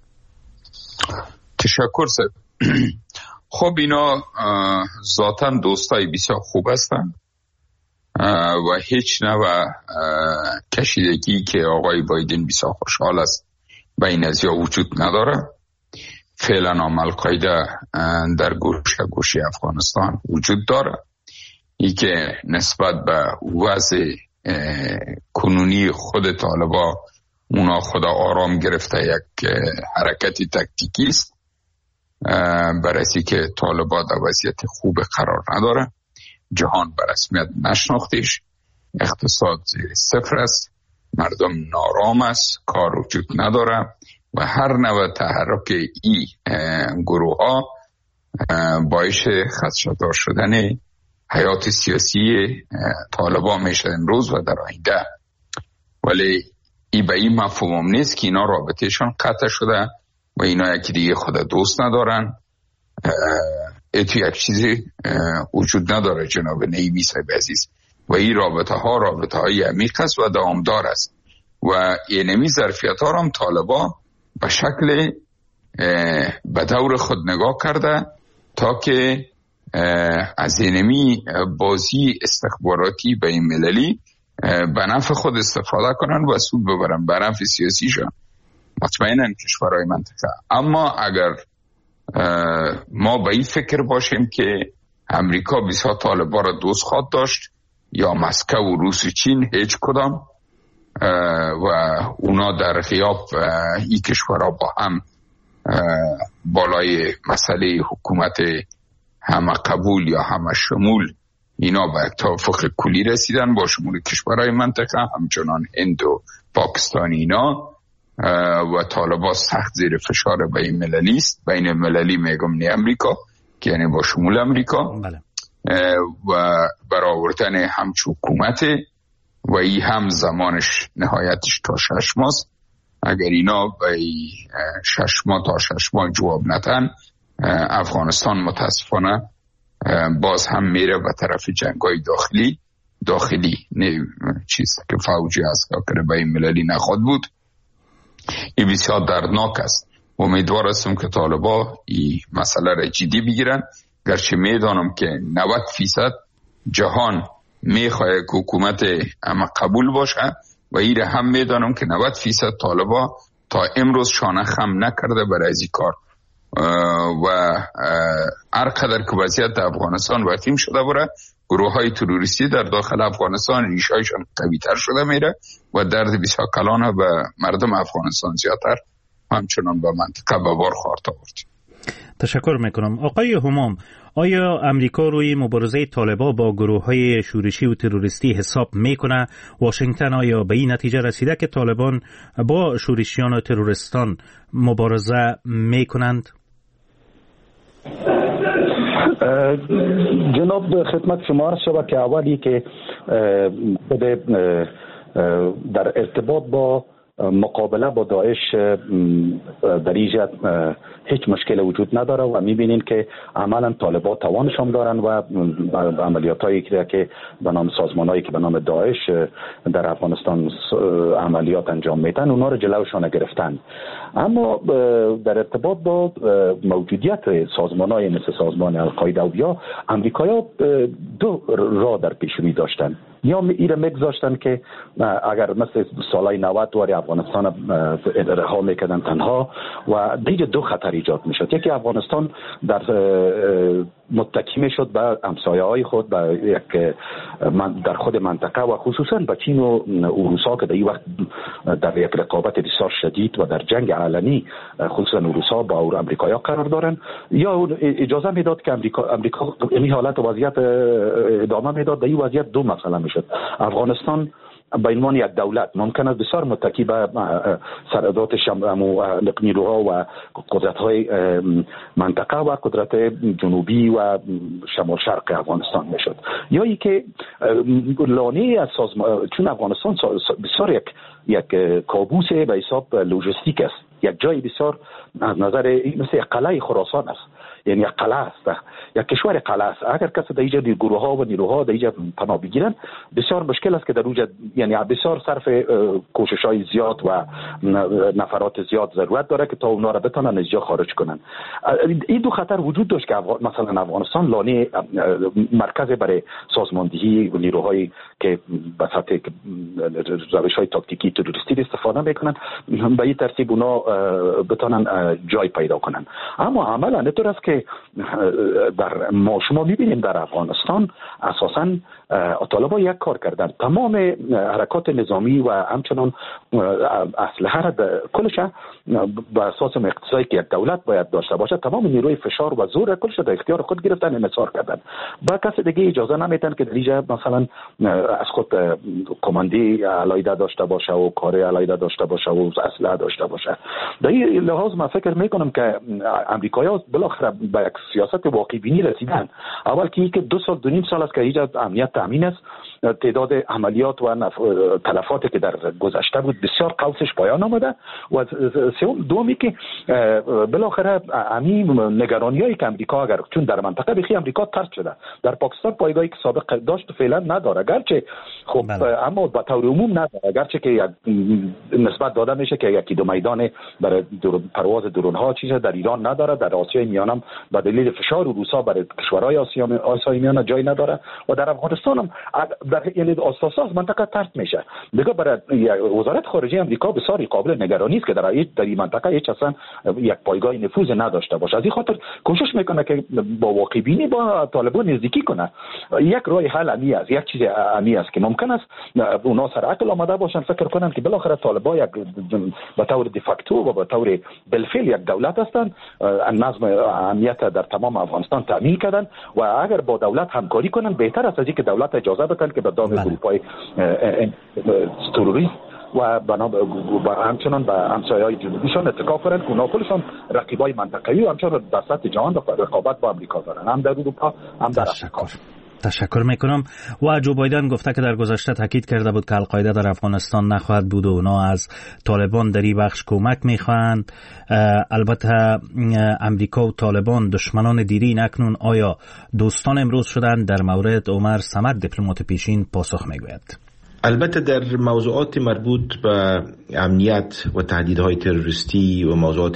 تشکر سر. خب اینا ذاتاً دوستای بسیار خوب هستند و هیچ نوع کشیدگی که آقای بایدن بسیار خوشحال است بین از یا وجود نداره. فعلا هم القاعده در گوشه گوشه افغانستان وجود داره. ای که نسبت به وضع کنونی خود طالبا اونا خدا آرام گرفته یک حرکتی تکتیکی است برای که طالبا در وضعیت خوب قرار نداره. جهان به رسمیت نشناختیش، اقتصاد زیر صفر است، مردم نارام است، کار وجود نداره و هر نوع تحرک این گروه ها باعث خدشه‌دار شدن حیات سیاسی طالبان میشه امروز و در آینده. ولی این به این مفهوم نیست که اینا رابطهشون قطع شده و اینا یکی دیگه خود دوست ندارن. اتو یک چیزی وجود نداره جناب نعیمی صاحب عزیز و این رابطه ها رابطه های عمیق است و دوامدار است و اینمی ظرفیت ها هم طالبا به شکل به دور خود نگاه کرده تا که از اینمی بازی استخباراتی بین المللی به نفع خود استفاده کنن و سود ببرن به نفع سیاسیشان مطمئنا کشورهای منطقه. اما اگر ما به این فکر باشیم که امریکا بسیار طالبا را دوست خواهد داشت یا مسکو و روس و چین هیچ کدام و اونا در غیاب این کشورها با هم بالای مسئله حکومت همه قبول یا همه شمول اینا به یک توافق کلی رسیدن با شمول کشورهای منطقه همچنان هند و پاکستان اینا و طالبان سخت زیر فشار بین مللی است. بین مللی میگم نه امریکا که یعنی با شمول امریکا بله. و برآوردن همچو حکومت و ای هم زمانش نهایتش تا شش ماست. اگر اینا به شش ماه تا شش ماه جواب ندن افغانستان متاسفانه باز هم میره به طرف جنگای داخلی داخلی نه چیز که فوجی است که بین مللی نخواد بود. این بسیار دردناک است. امیدوار هستم که طالبا این مسئله را جدی بگیرن، گرچه میدانم که نود فیصد جهان میخواه که حکومت اما قبول باشه و این هم میدانم که نود فیصد طالبا تا امروز شانه خم نکرده برای این کار و هر قدر که وضعیت افغانستان وخیم شده بره گروه های تروریستی در داخل افغانستان ریشهایشان قوی تر شده میره و درد بسیار کلان به مردم افغانستان زیادتر همچنان به منطقه به بار خواهد آورد. تشکر میکنم. آقای همام، آیا امریکا روی مبارزه طالبان با گروه های شورشی و تروریستی حساب میکنه؟ واشنگتن آیا به این نتیجه رسیده که طالبان با شورشیان و تروریستان مبارزه میکنند؟ جناب خدمت شما عرض شود که اولی که در ارتباط با مقابله با داعش در اینجا هیچ مشکل وجود نداره و میبینیم که عملا طالبان توانش هم دارن و عملیات هایی که به نام سازمان هایی که به نام داعش در افغانستان عملیات انجام میدن اونا رو جلوشان گرفتن. اما در ارتباط با موجودیت سازمان های مثل سازمان القاعده و یا امریکایی دو راه در پیش روی داشتن. یا ایره میگذاشتن که اگر مثل سالهای نود واری افغانستان رها میکردن تنها و دیگه دو خطر ایجاد میشد. یکی افغانستان در متکی میشد به همسایه های خود به یک در خود منطقه و خصوصا به چین و روسا که در این وقت در یک رقابت بسیار شدید و در جنگ علنی خصوصا روسا با امریکایی قرار دارن، یا اجازه میداد که امریکا امریکا این حالت وضعیت ادامه میداد. در این وضعیت دو مسئله میشد. افغانستان به عنوان یک دولت ممکن است بسیار متکی به سرادات نیروها و قدرت‌های منطقه و قدرت جنوبی و شمال شرق افغانستان میشد، یا ای که لانه از سازمان، چون افغانستان بسیار یک یک کابوس به حساب لوجستیک است، یک جای بسیار از نظر مثل یک قلعه خراسان است، یعنی یک قلعه است، یک کشور قلعه است. اگر کسی در اینجا گروه ها و نیروها در اینجا پناه بگیرن بسیار مشکل است که در اونجا یعنی بسیار صرف کوشش های زیاد و نفرات زیاد ضرورت داره که تا اونا را بتونن از اینجا خارج کنن. این دو خطر وجود داشت که مثلا افغانستان لانه مرکز برای سازماندهی و نیروهایی که به سطح روش های تاکتیکی تروریستی استفاده میکنن به این ترتیب اونا بتونن جای پیدا کنن. اما عملا اینطور است که در ما شما میبینیم در افغانستان اساساً طالبان یک کار کردن، تمام حرکات نظامی و همچنان اسلحه را کلش بر اساس اقتصادی که یک دولت باید داشته باشه، تمام نیروی فشار و زور کلش در اختیار خود گرفتن، انحصار کردن. با کس دیگه اجازه نمیدن که در اینجا مثلا از خود کماندی علیحده داشته باشه و کار علیحده داشته باشه و اسلحه داشته باشه. در این لحاظ من فکر میکنم که امریکایی‌ها بالاخره به یک سیاست واقع بینی رسیدن. اول که اینکه دو سال دو نیم سال است که اینجا امنیت تامین است، تعداد عملیات و نف... تلفاتی که در گذشته بود بسیار قوسش پایان آمده و سوم دومی که بالاخره همین نگرانیایی که امریکا اگر چون در منطقه بخی امریکا طرد شده، در پاکستان پایگاهی که سابق داشت فعلا نداره، گرچه خب بله. اما به طور عموم نداره، گرچه که یک نسبت داده میشه که یکی دو میدان برای پرواز درون ها چیزی در ایران نداره، در آسیای میانم به دلیل فشار روسا برای کشورهای آسیا آسیای میانه جای نداره و در افغانستان هم در یعنی اساساس منطقه طرد میشه. دیگه برای وزارت خارجه امریکا بسیار قابل نگرانی است که در این در این منطقه هیچ اصلا یک پایگاه نفوذ نداشته باشه. از این خاطر کوشش میکنه که با واقع بینی با طالبان نزدیکی کنه. یک راه حل امی است، یک چیز امی است که ممکن است اونا سر عقل آمده باشن فکر کنن که بالاخره طالبان یک به طور دیفاکتو و به طور بالفعل یک دولت هستند، نظم امنیت در تمام افغانستان تامین کردن و اگر با دولت همکاری کنن بهتر است از اینکه دولت اجازه بدن که به دام گروه‌های تروریست و بنا با همچنان به همسایه‌های جنوبیشان اتکا کنند که اونا خودشان رقیبای منطقه‌ای و همچنان در سطح جهان رقابت با امریکا دارن، هم در اروپا هم در افریقا. تشکر میکنم. و جو بایدن گفته که در گذشته تاکید کرده بود که القاعده در افغانستان نخواهد بود و اونا از طالبان در این بخش کمک میخواهند. البته امریکا و طالبان دشمنان دیرین، اکنون آیا دوستان امروز شدند؟ در مورد عمر صمد دیپلمات پیشین پاسخ میگوید. البته در موضوعات مربوط به امنیت و تهدیدهای تروریستی و موضوعات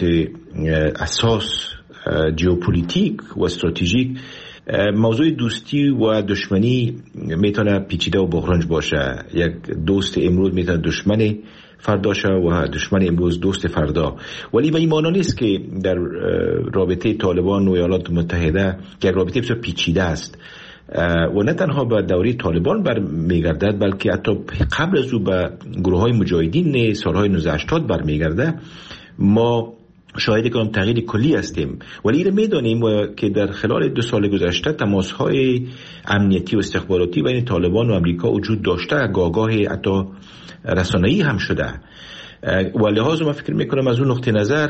اساس ژئوپلیتیک و استراتژیک، موضوع دوستی و دشمنی میتونه پیچیده و بحرانج باشه. یک دوست امروز میتونه دشمن فردا شه و دشمن امروز دوست فردا، ولی به این معنی نیست که در رابطه طالبان و ایالات متحده یک رابطه بسیار پیچیده است و نه تنها به دوره طالبان بر میگردد بلکه حتی قبل از او به گروه های مجاهدین سالهای نوزده هشتاد بر میگرده. ما شاهد کنم تغییر کلی هستیم، ولی این میدانیم که در خلال دو سال گذشته تماس‌های امنیتی و استخباراتی بین طالبان و امریکا وجود داشته، گاگاه حتی رسانه‌ای هم شده و لحاظ ما فکر میکنم از اون نقطه نظر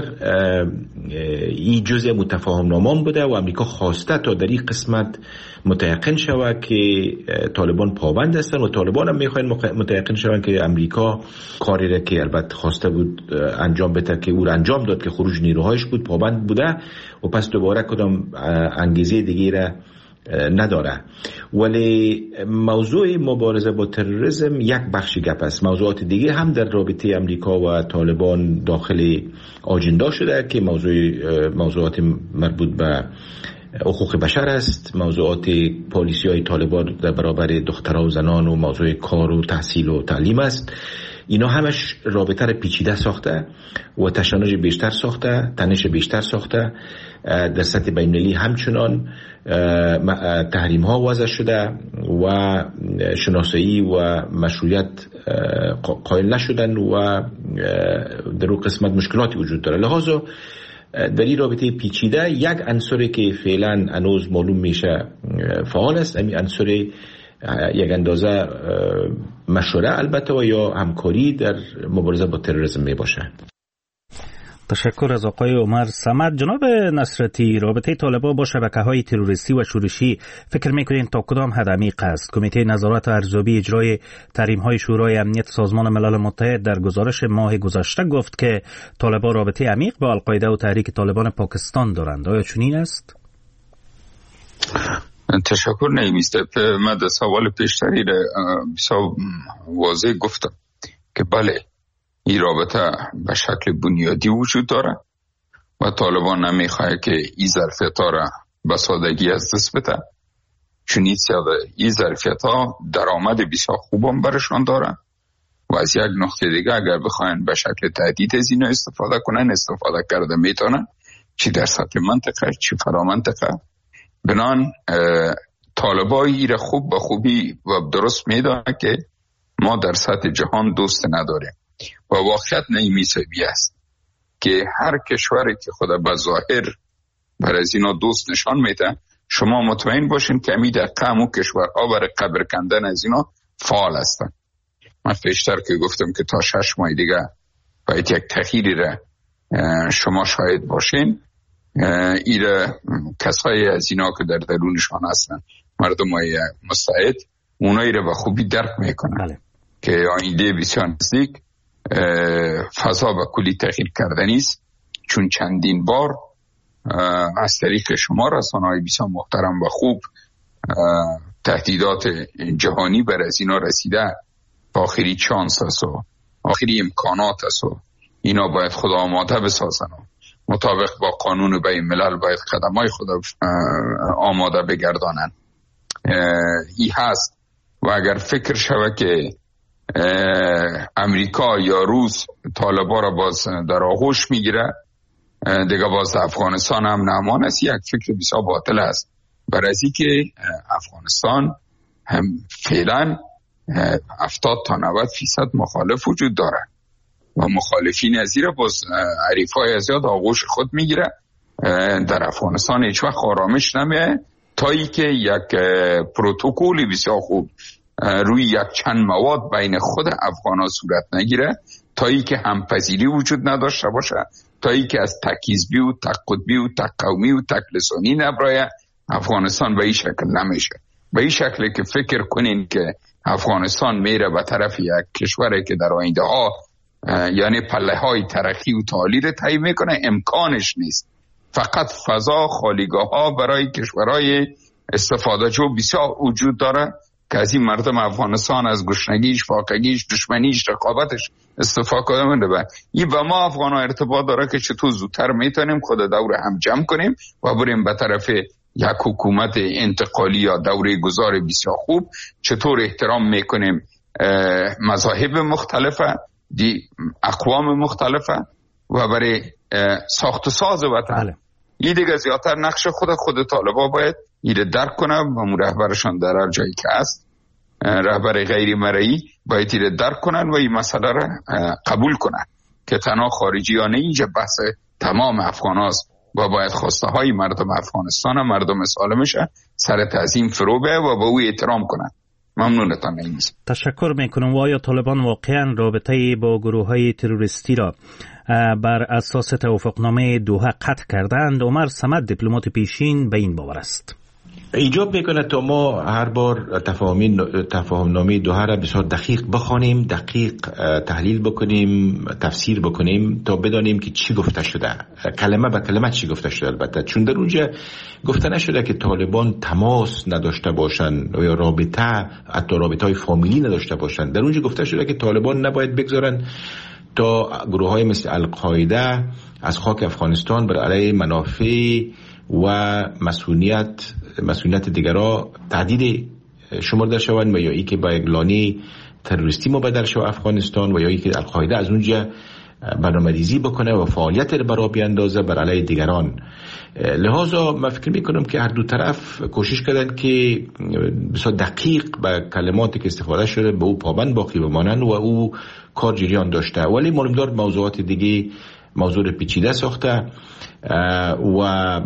این جزء متفاهم نامان بوده و امریکا خواسته تا در این قسمت متيقن شود که طالبان پابند هستند و طالبان هم میخواین متيقن شوند که امریکا کاری را که البته خواسته بود انجام بده که او انجام داد که خروج نیروهایش بود پابند بوده و پس دوباره کدام انگیزه دیگه را نداره. ولی موضوع مبارزه با تروریسم یک بخش گپ است. موضوعات دیگه هم در رابطه امریکا و طالبان داخل آجندا شده که موضوع موضوعات مربوط به حقوق بشر است، موضوعات پالیسی های طالبان در برابر دخترها و زنان و موضوع کار و تحصیل و تعلیم است. اینا همش رابطه را پیچیده ساخته و تشنج بیشتر ساخته، تنش بیشتر ساخته. در سطح بین‌المللی همچنان تحریم ها وضع شده و شناسایی و مشروعیت قائل نشدن و در اون قسمت مشکلاتی وجود داره. لحاظا در این رابطه پیچیده یک عنصری که فعلا هنوز معلوم میشه فعال است، همین عنصر یک اندازه مشوره البته و یا همکاری در مبارزه با تروریسم می باشه. تشکر از آقای عمر صمد. جناب نصرتی، رابطه طالبان با شبکه‌های تروریستی و شورشی فکر می‌کنید تا کدام حد عمیق است؟ کمیته نظارت ارزیابی اجرای تحریم‌های شورای امنیت سازمان ملل متحد در گزارش ماه گذشته گفت که طالبان رابطه عمیق با القاعده و تحریک طالبان پاکستان دارند. آیا چنین است؟ تشکر نمیسته. من در سوال پیشتری بسیار واضح گفتم که بله این رابطه به شکل بنیادی وجود داره و طالبان نمیخواه که این ظرفیت ها را به سادگی از دست بده، چون این ظرفیت ها درآمد بسیار خوبم برشان داره و از یک نقطه دیگه اگر بخواین به شکل تهدید از اینا استفاده کنن استفاده کرده میتونن، چی در سطح منطقه چی فرا منطقه. بنان طالبایی را خوب به خوبی و درست میدانه که ما در سطح جهان دوست نداریم و واقعیت نیمیسوی است که هر کشوری که خدا به ظاهر بر از اینا دوست نشان میده، شما مطمئن باشین که امید قوم و کشورها برای قبر کندن از اینا فعال هستن. من پیشتر که گفتم که تا شش ماه دیگه باید یک تغییری را شما شاهد باشین. ایره کسایی از اینا که در درونشان هستن، مردم های مستعد، اونایی را به خوبی درک میکنن بله. که آینده بسیار نزدیک فضا به کلی تغییر کردنی است، چون چندین بار از طریق شما رسانه‌های بسیار محترم و خوب تهدیدات جهانی بر از اینا رسیده. آخری چانس است و آخری امکانات است و اینا باید خدا آماده بسازن و مطابق با قانون بین الملل باید قدمای خدا آماده بگردانن. ای هست و اگر فکر شود که امریکا یا روس طالبا را باز در آغوش میگیره، دیگه باز افغانستان هم نمان است. یک فکر بسیار باطل است، برای از که افغانستان هم فعلا هفتاد تا نود فیصد مخالف وجود داره و مخالفین از این باز عریفای از یاد آغوش خود میگیره. در افغانستان هیچ وقت آرامش نمیه تا ای که یک پروتکولی بسیار خوب روی یک چند مواد بین خود افغانا صورت نگیره، تا ای که همپذیری وجود نداشته باشه، تا ای که از تک حزبی و تک قطبی و تک قومی و تک لسانی نبرایه. افغانستان به این شکل نمیشه. به این شکل که فکر کنین که افغانستان میره به طرف یک کشوری که در آینده ها یعنی پله های ترقی و تعالی رو طی میکنه، امکانش نیست. فقط فضا خالیگاه ها برای کشورهای استفاده جو بسیار وجود داره که از این مردم افغانستان از گشنگیش، فاقگیش، دشمنیش، رقابتش استفاده منده. و این با ما افغان ها ارتباط داره که چطور زودتر میتونیم خود دور هم جمع کنیم و بریم به طرف یک حکومت انتقالی یا دوره گذار بسیار خوب. چطور احترام میکنیم مذاهب مختلفه، دی اقوام مختلفه و برای ساخت و ساز وطن. این دیگه زیادتر نقش خود خود طالبا باید ایره درک کنه و رهبرشان در هر جایی که هست، رهبر غیر مرئی باید ایره درک کنن و این مسئله را قبول کنن که تنها خارجیانه اینجا بحث تمام افغان هاست و باید خواسته های مردم افغانستان و مردم سالمش سر تعظیم فرو به و به او احترام کنن. ممنونتان نیست. تشکر میکنم. و آیا طالبان واقعا رابطه با گروه های تروریستی را بر اساس توافقنامه دوحه قطع کردند؟ عمر صمد دیپلمات پیشین به این باور است. ایجاب میکنه تا ما هر بار تفاهمنامه دوحه را بسیار دقیق بخوانیم، دقیق تحلیل بکنیم، تفسیر بکنیم تا بدانیم که چی گفته شده، کلمه به کلمه چی گفته شده. البته چون در اونجا گفته نشده که طالبان تماس نداشته باشن یا رابطه، حتی رابطه های فامیلی نداشته باشن. در اونجا گفته شده که طالبان نباید بگذارن تا گروه های مثل القاعده از خاک افغانستان بر علیه منافع و مسئولیت مسئولیت دیگرها تهدید شمرده شوند و یا ای که با یک لانه تروریستی مبدل شود افغانستان و یا ای که القاعده از اونجا برنامه‌ریزی بکنه و فعالیت رو برای بیاندازه بر علیه دیگران. لذا من فکر میکنم که هر دو طرف کوشش کردن که بسیار دقیق به کلماتی که استفاده شده به او پابند باقی بمانند و او کار جریان داشته. ولی معلومدار موضوعات دیگه موضوع پیچیده ساخته و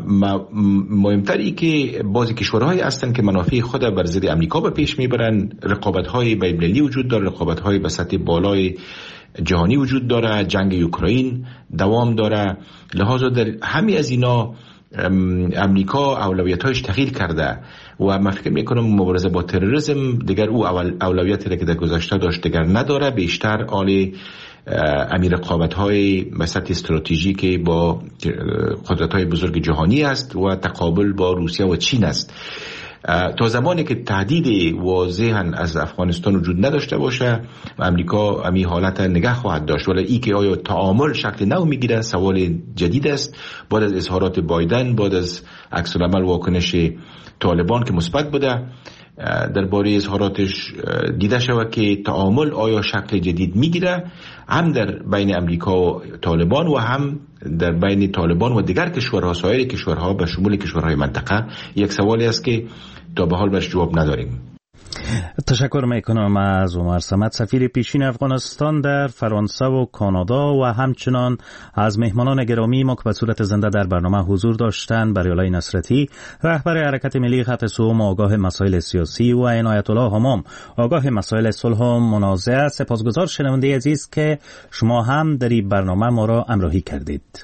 مهمتری که بعضی کشورهای هستند که منافع خود بر ضد امریکا به پیش میبرن. رقابت‌های بین‌المللی وجود داره، رقابت‌های به سطح بالای جهانی وجود داره، جنگ اوکراین دوام داره. لذا در همه از اینا امریکا اولویت‌هاش تغییر کرده و من فکر میکنم مبارزه با تروریسم دیگر او اولویتی را که در گذشته داشت دیگر نداره، بیشتر آل امیر رقابت‌های به سطح استراتژیک با قدرت‌های بزرگ جهانی است و تقابل با روسیه و چین است. تا زمانی که تهدید واضحاً از افغانستان وجود نداشته باشه امریکا امی حالت نگه خواهد داشت. ولی ای که آیا تعامل شکل نو میگیره سوال جدید است. بعد از اظهارات بایدن، بعد از عکس العمل واکنش طالبان که مثبت بوده، درباره اظهاراتش دیده شود که تعامل آیا شکل جدید میگیره، هم در بین امریکا و طالبان و هم در بین طالبان و دیگر کشورها، سایر کشورها به شمول کشورهای منطقه. یک سوالی است که تا به حال بهش جواب نداریم. تشکر میکنم از عمر صمد، سفیر پیشین افغانستان در فرانسه و کانادا، و همچنان از مهمانان گرامی ما که به صورت زنده در برنامه حضور داشتند: بریالای نصرتی، رهبر حرکت ملی خط سوم آگاه مسائل سیاسی، و عنایت الله حمام، آگاه مسائل صلح و منازعه. سپاسگزار شنونده عزیز که شما هم در این برنامه ما را همراهی کردید.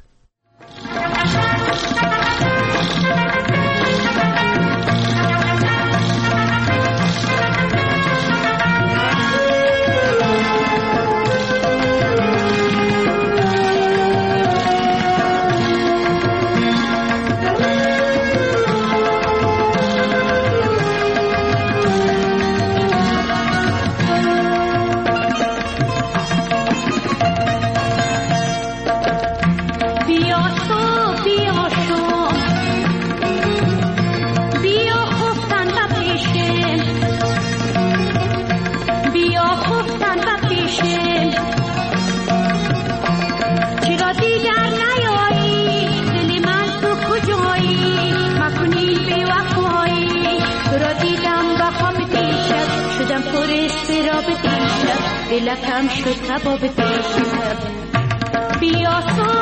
دلکم شد کباب دیشب بیا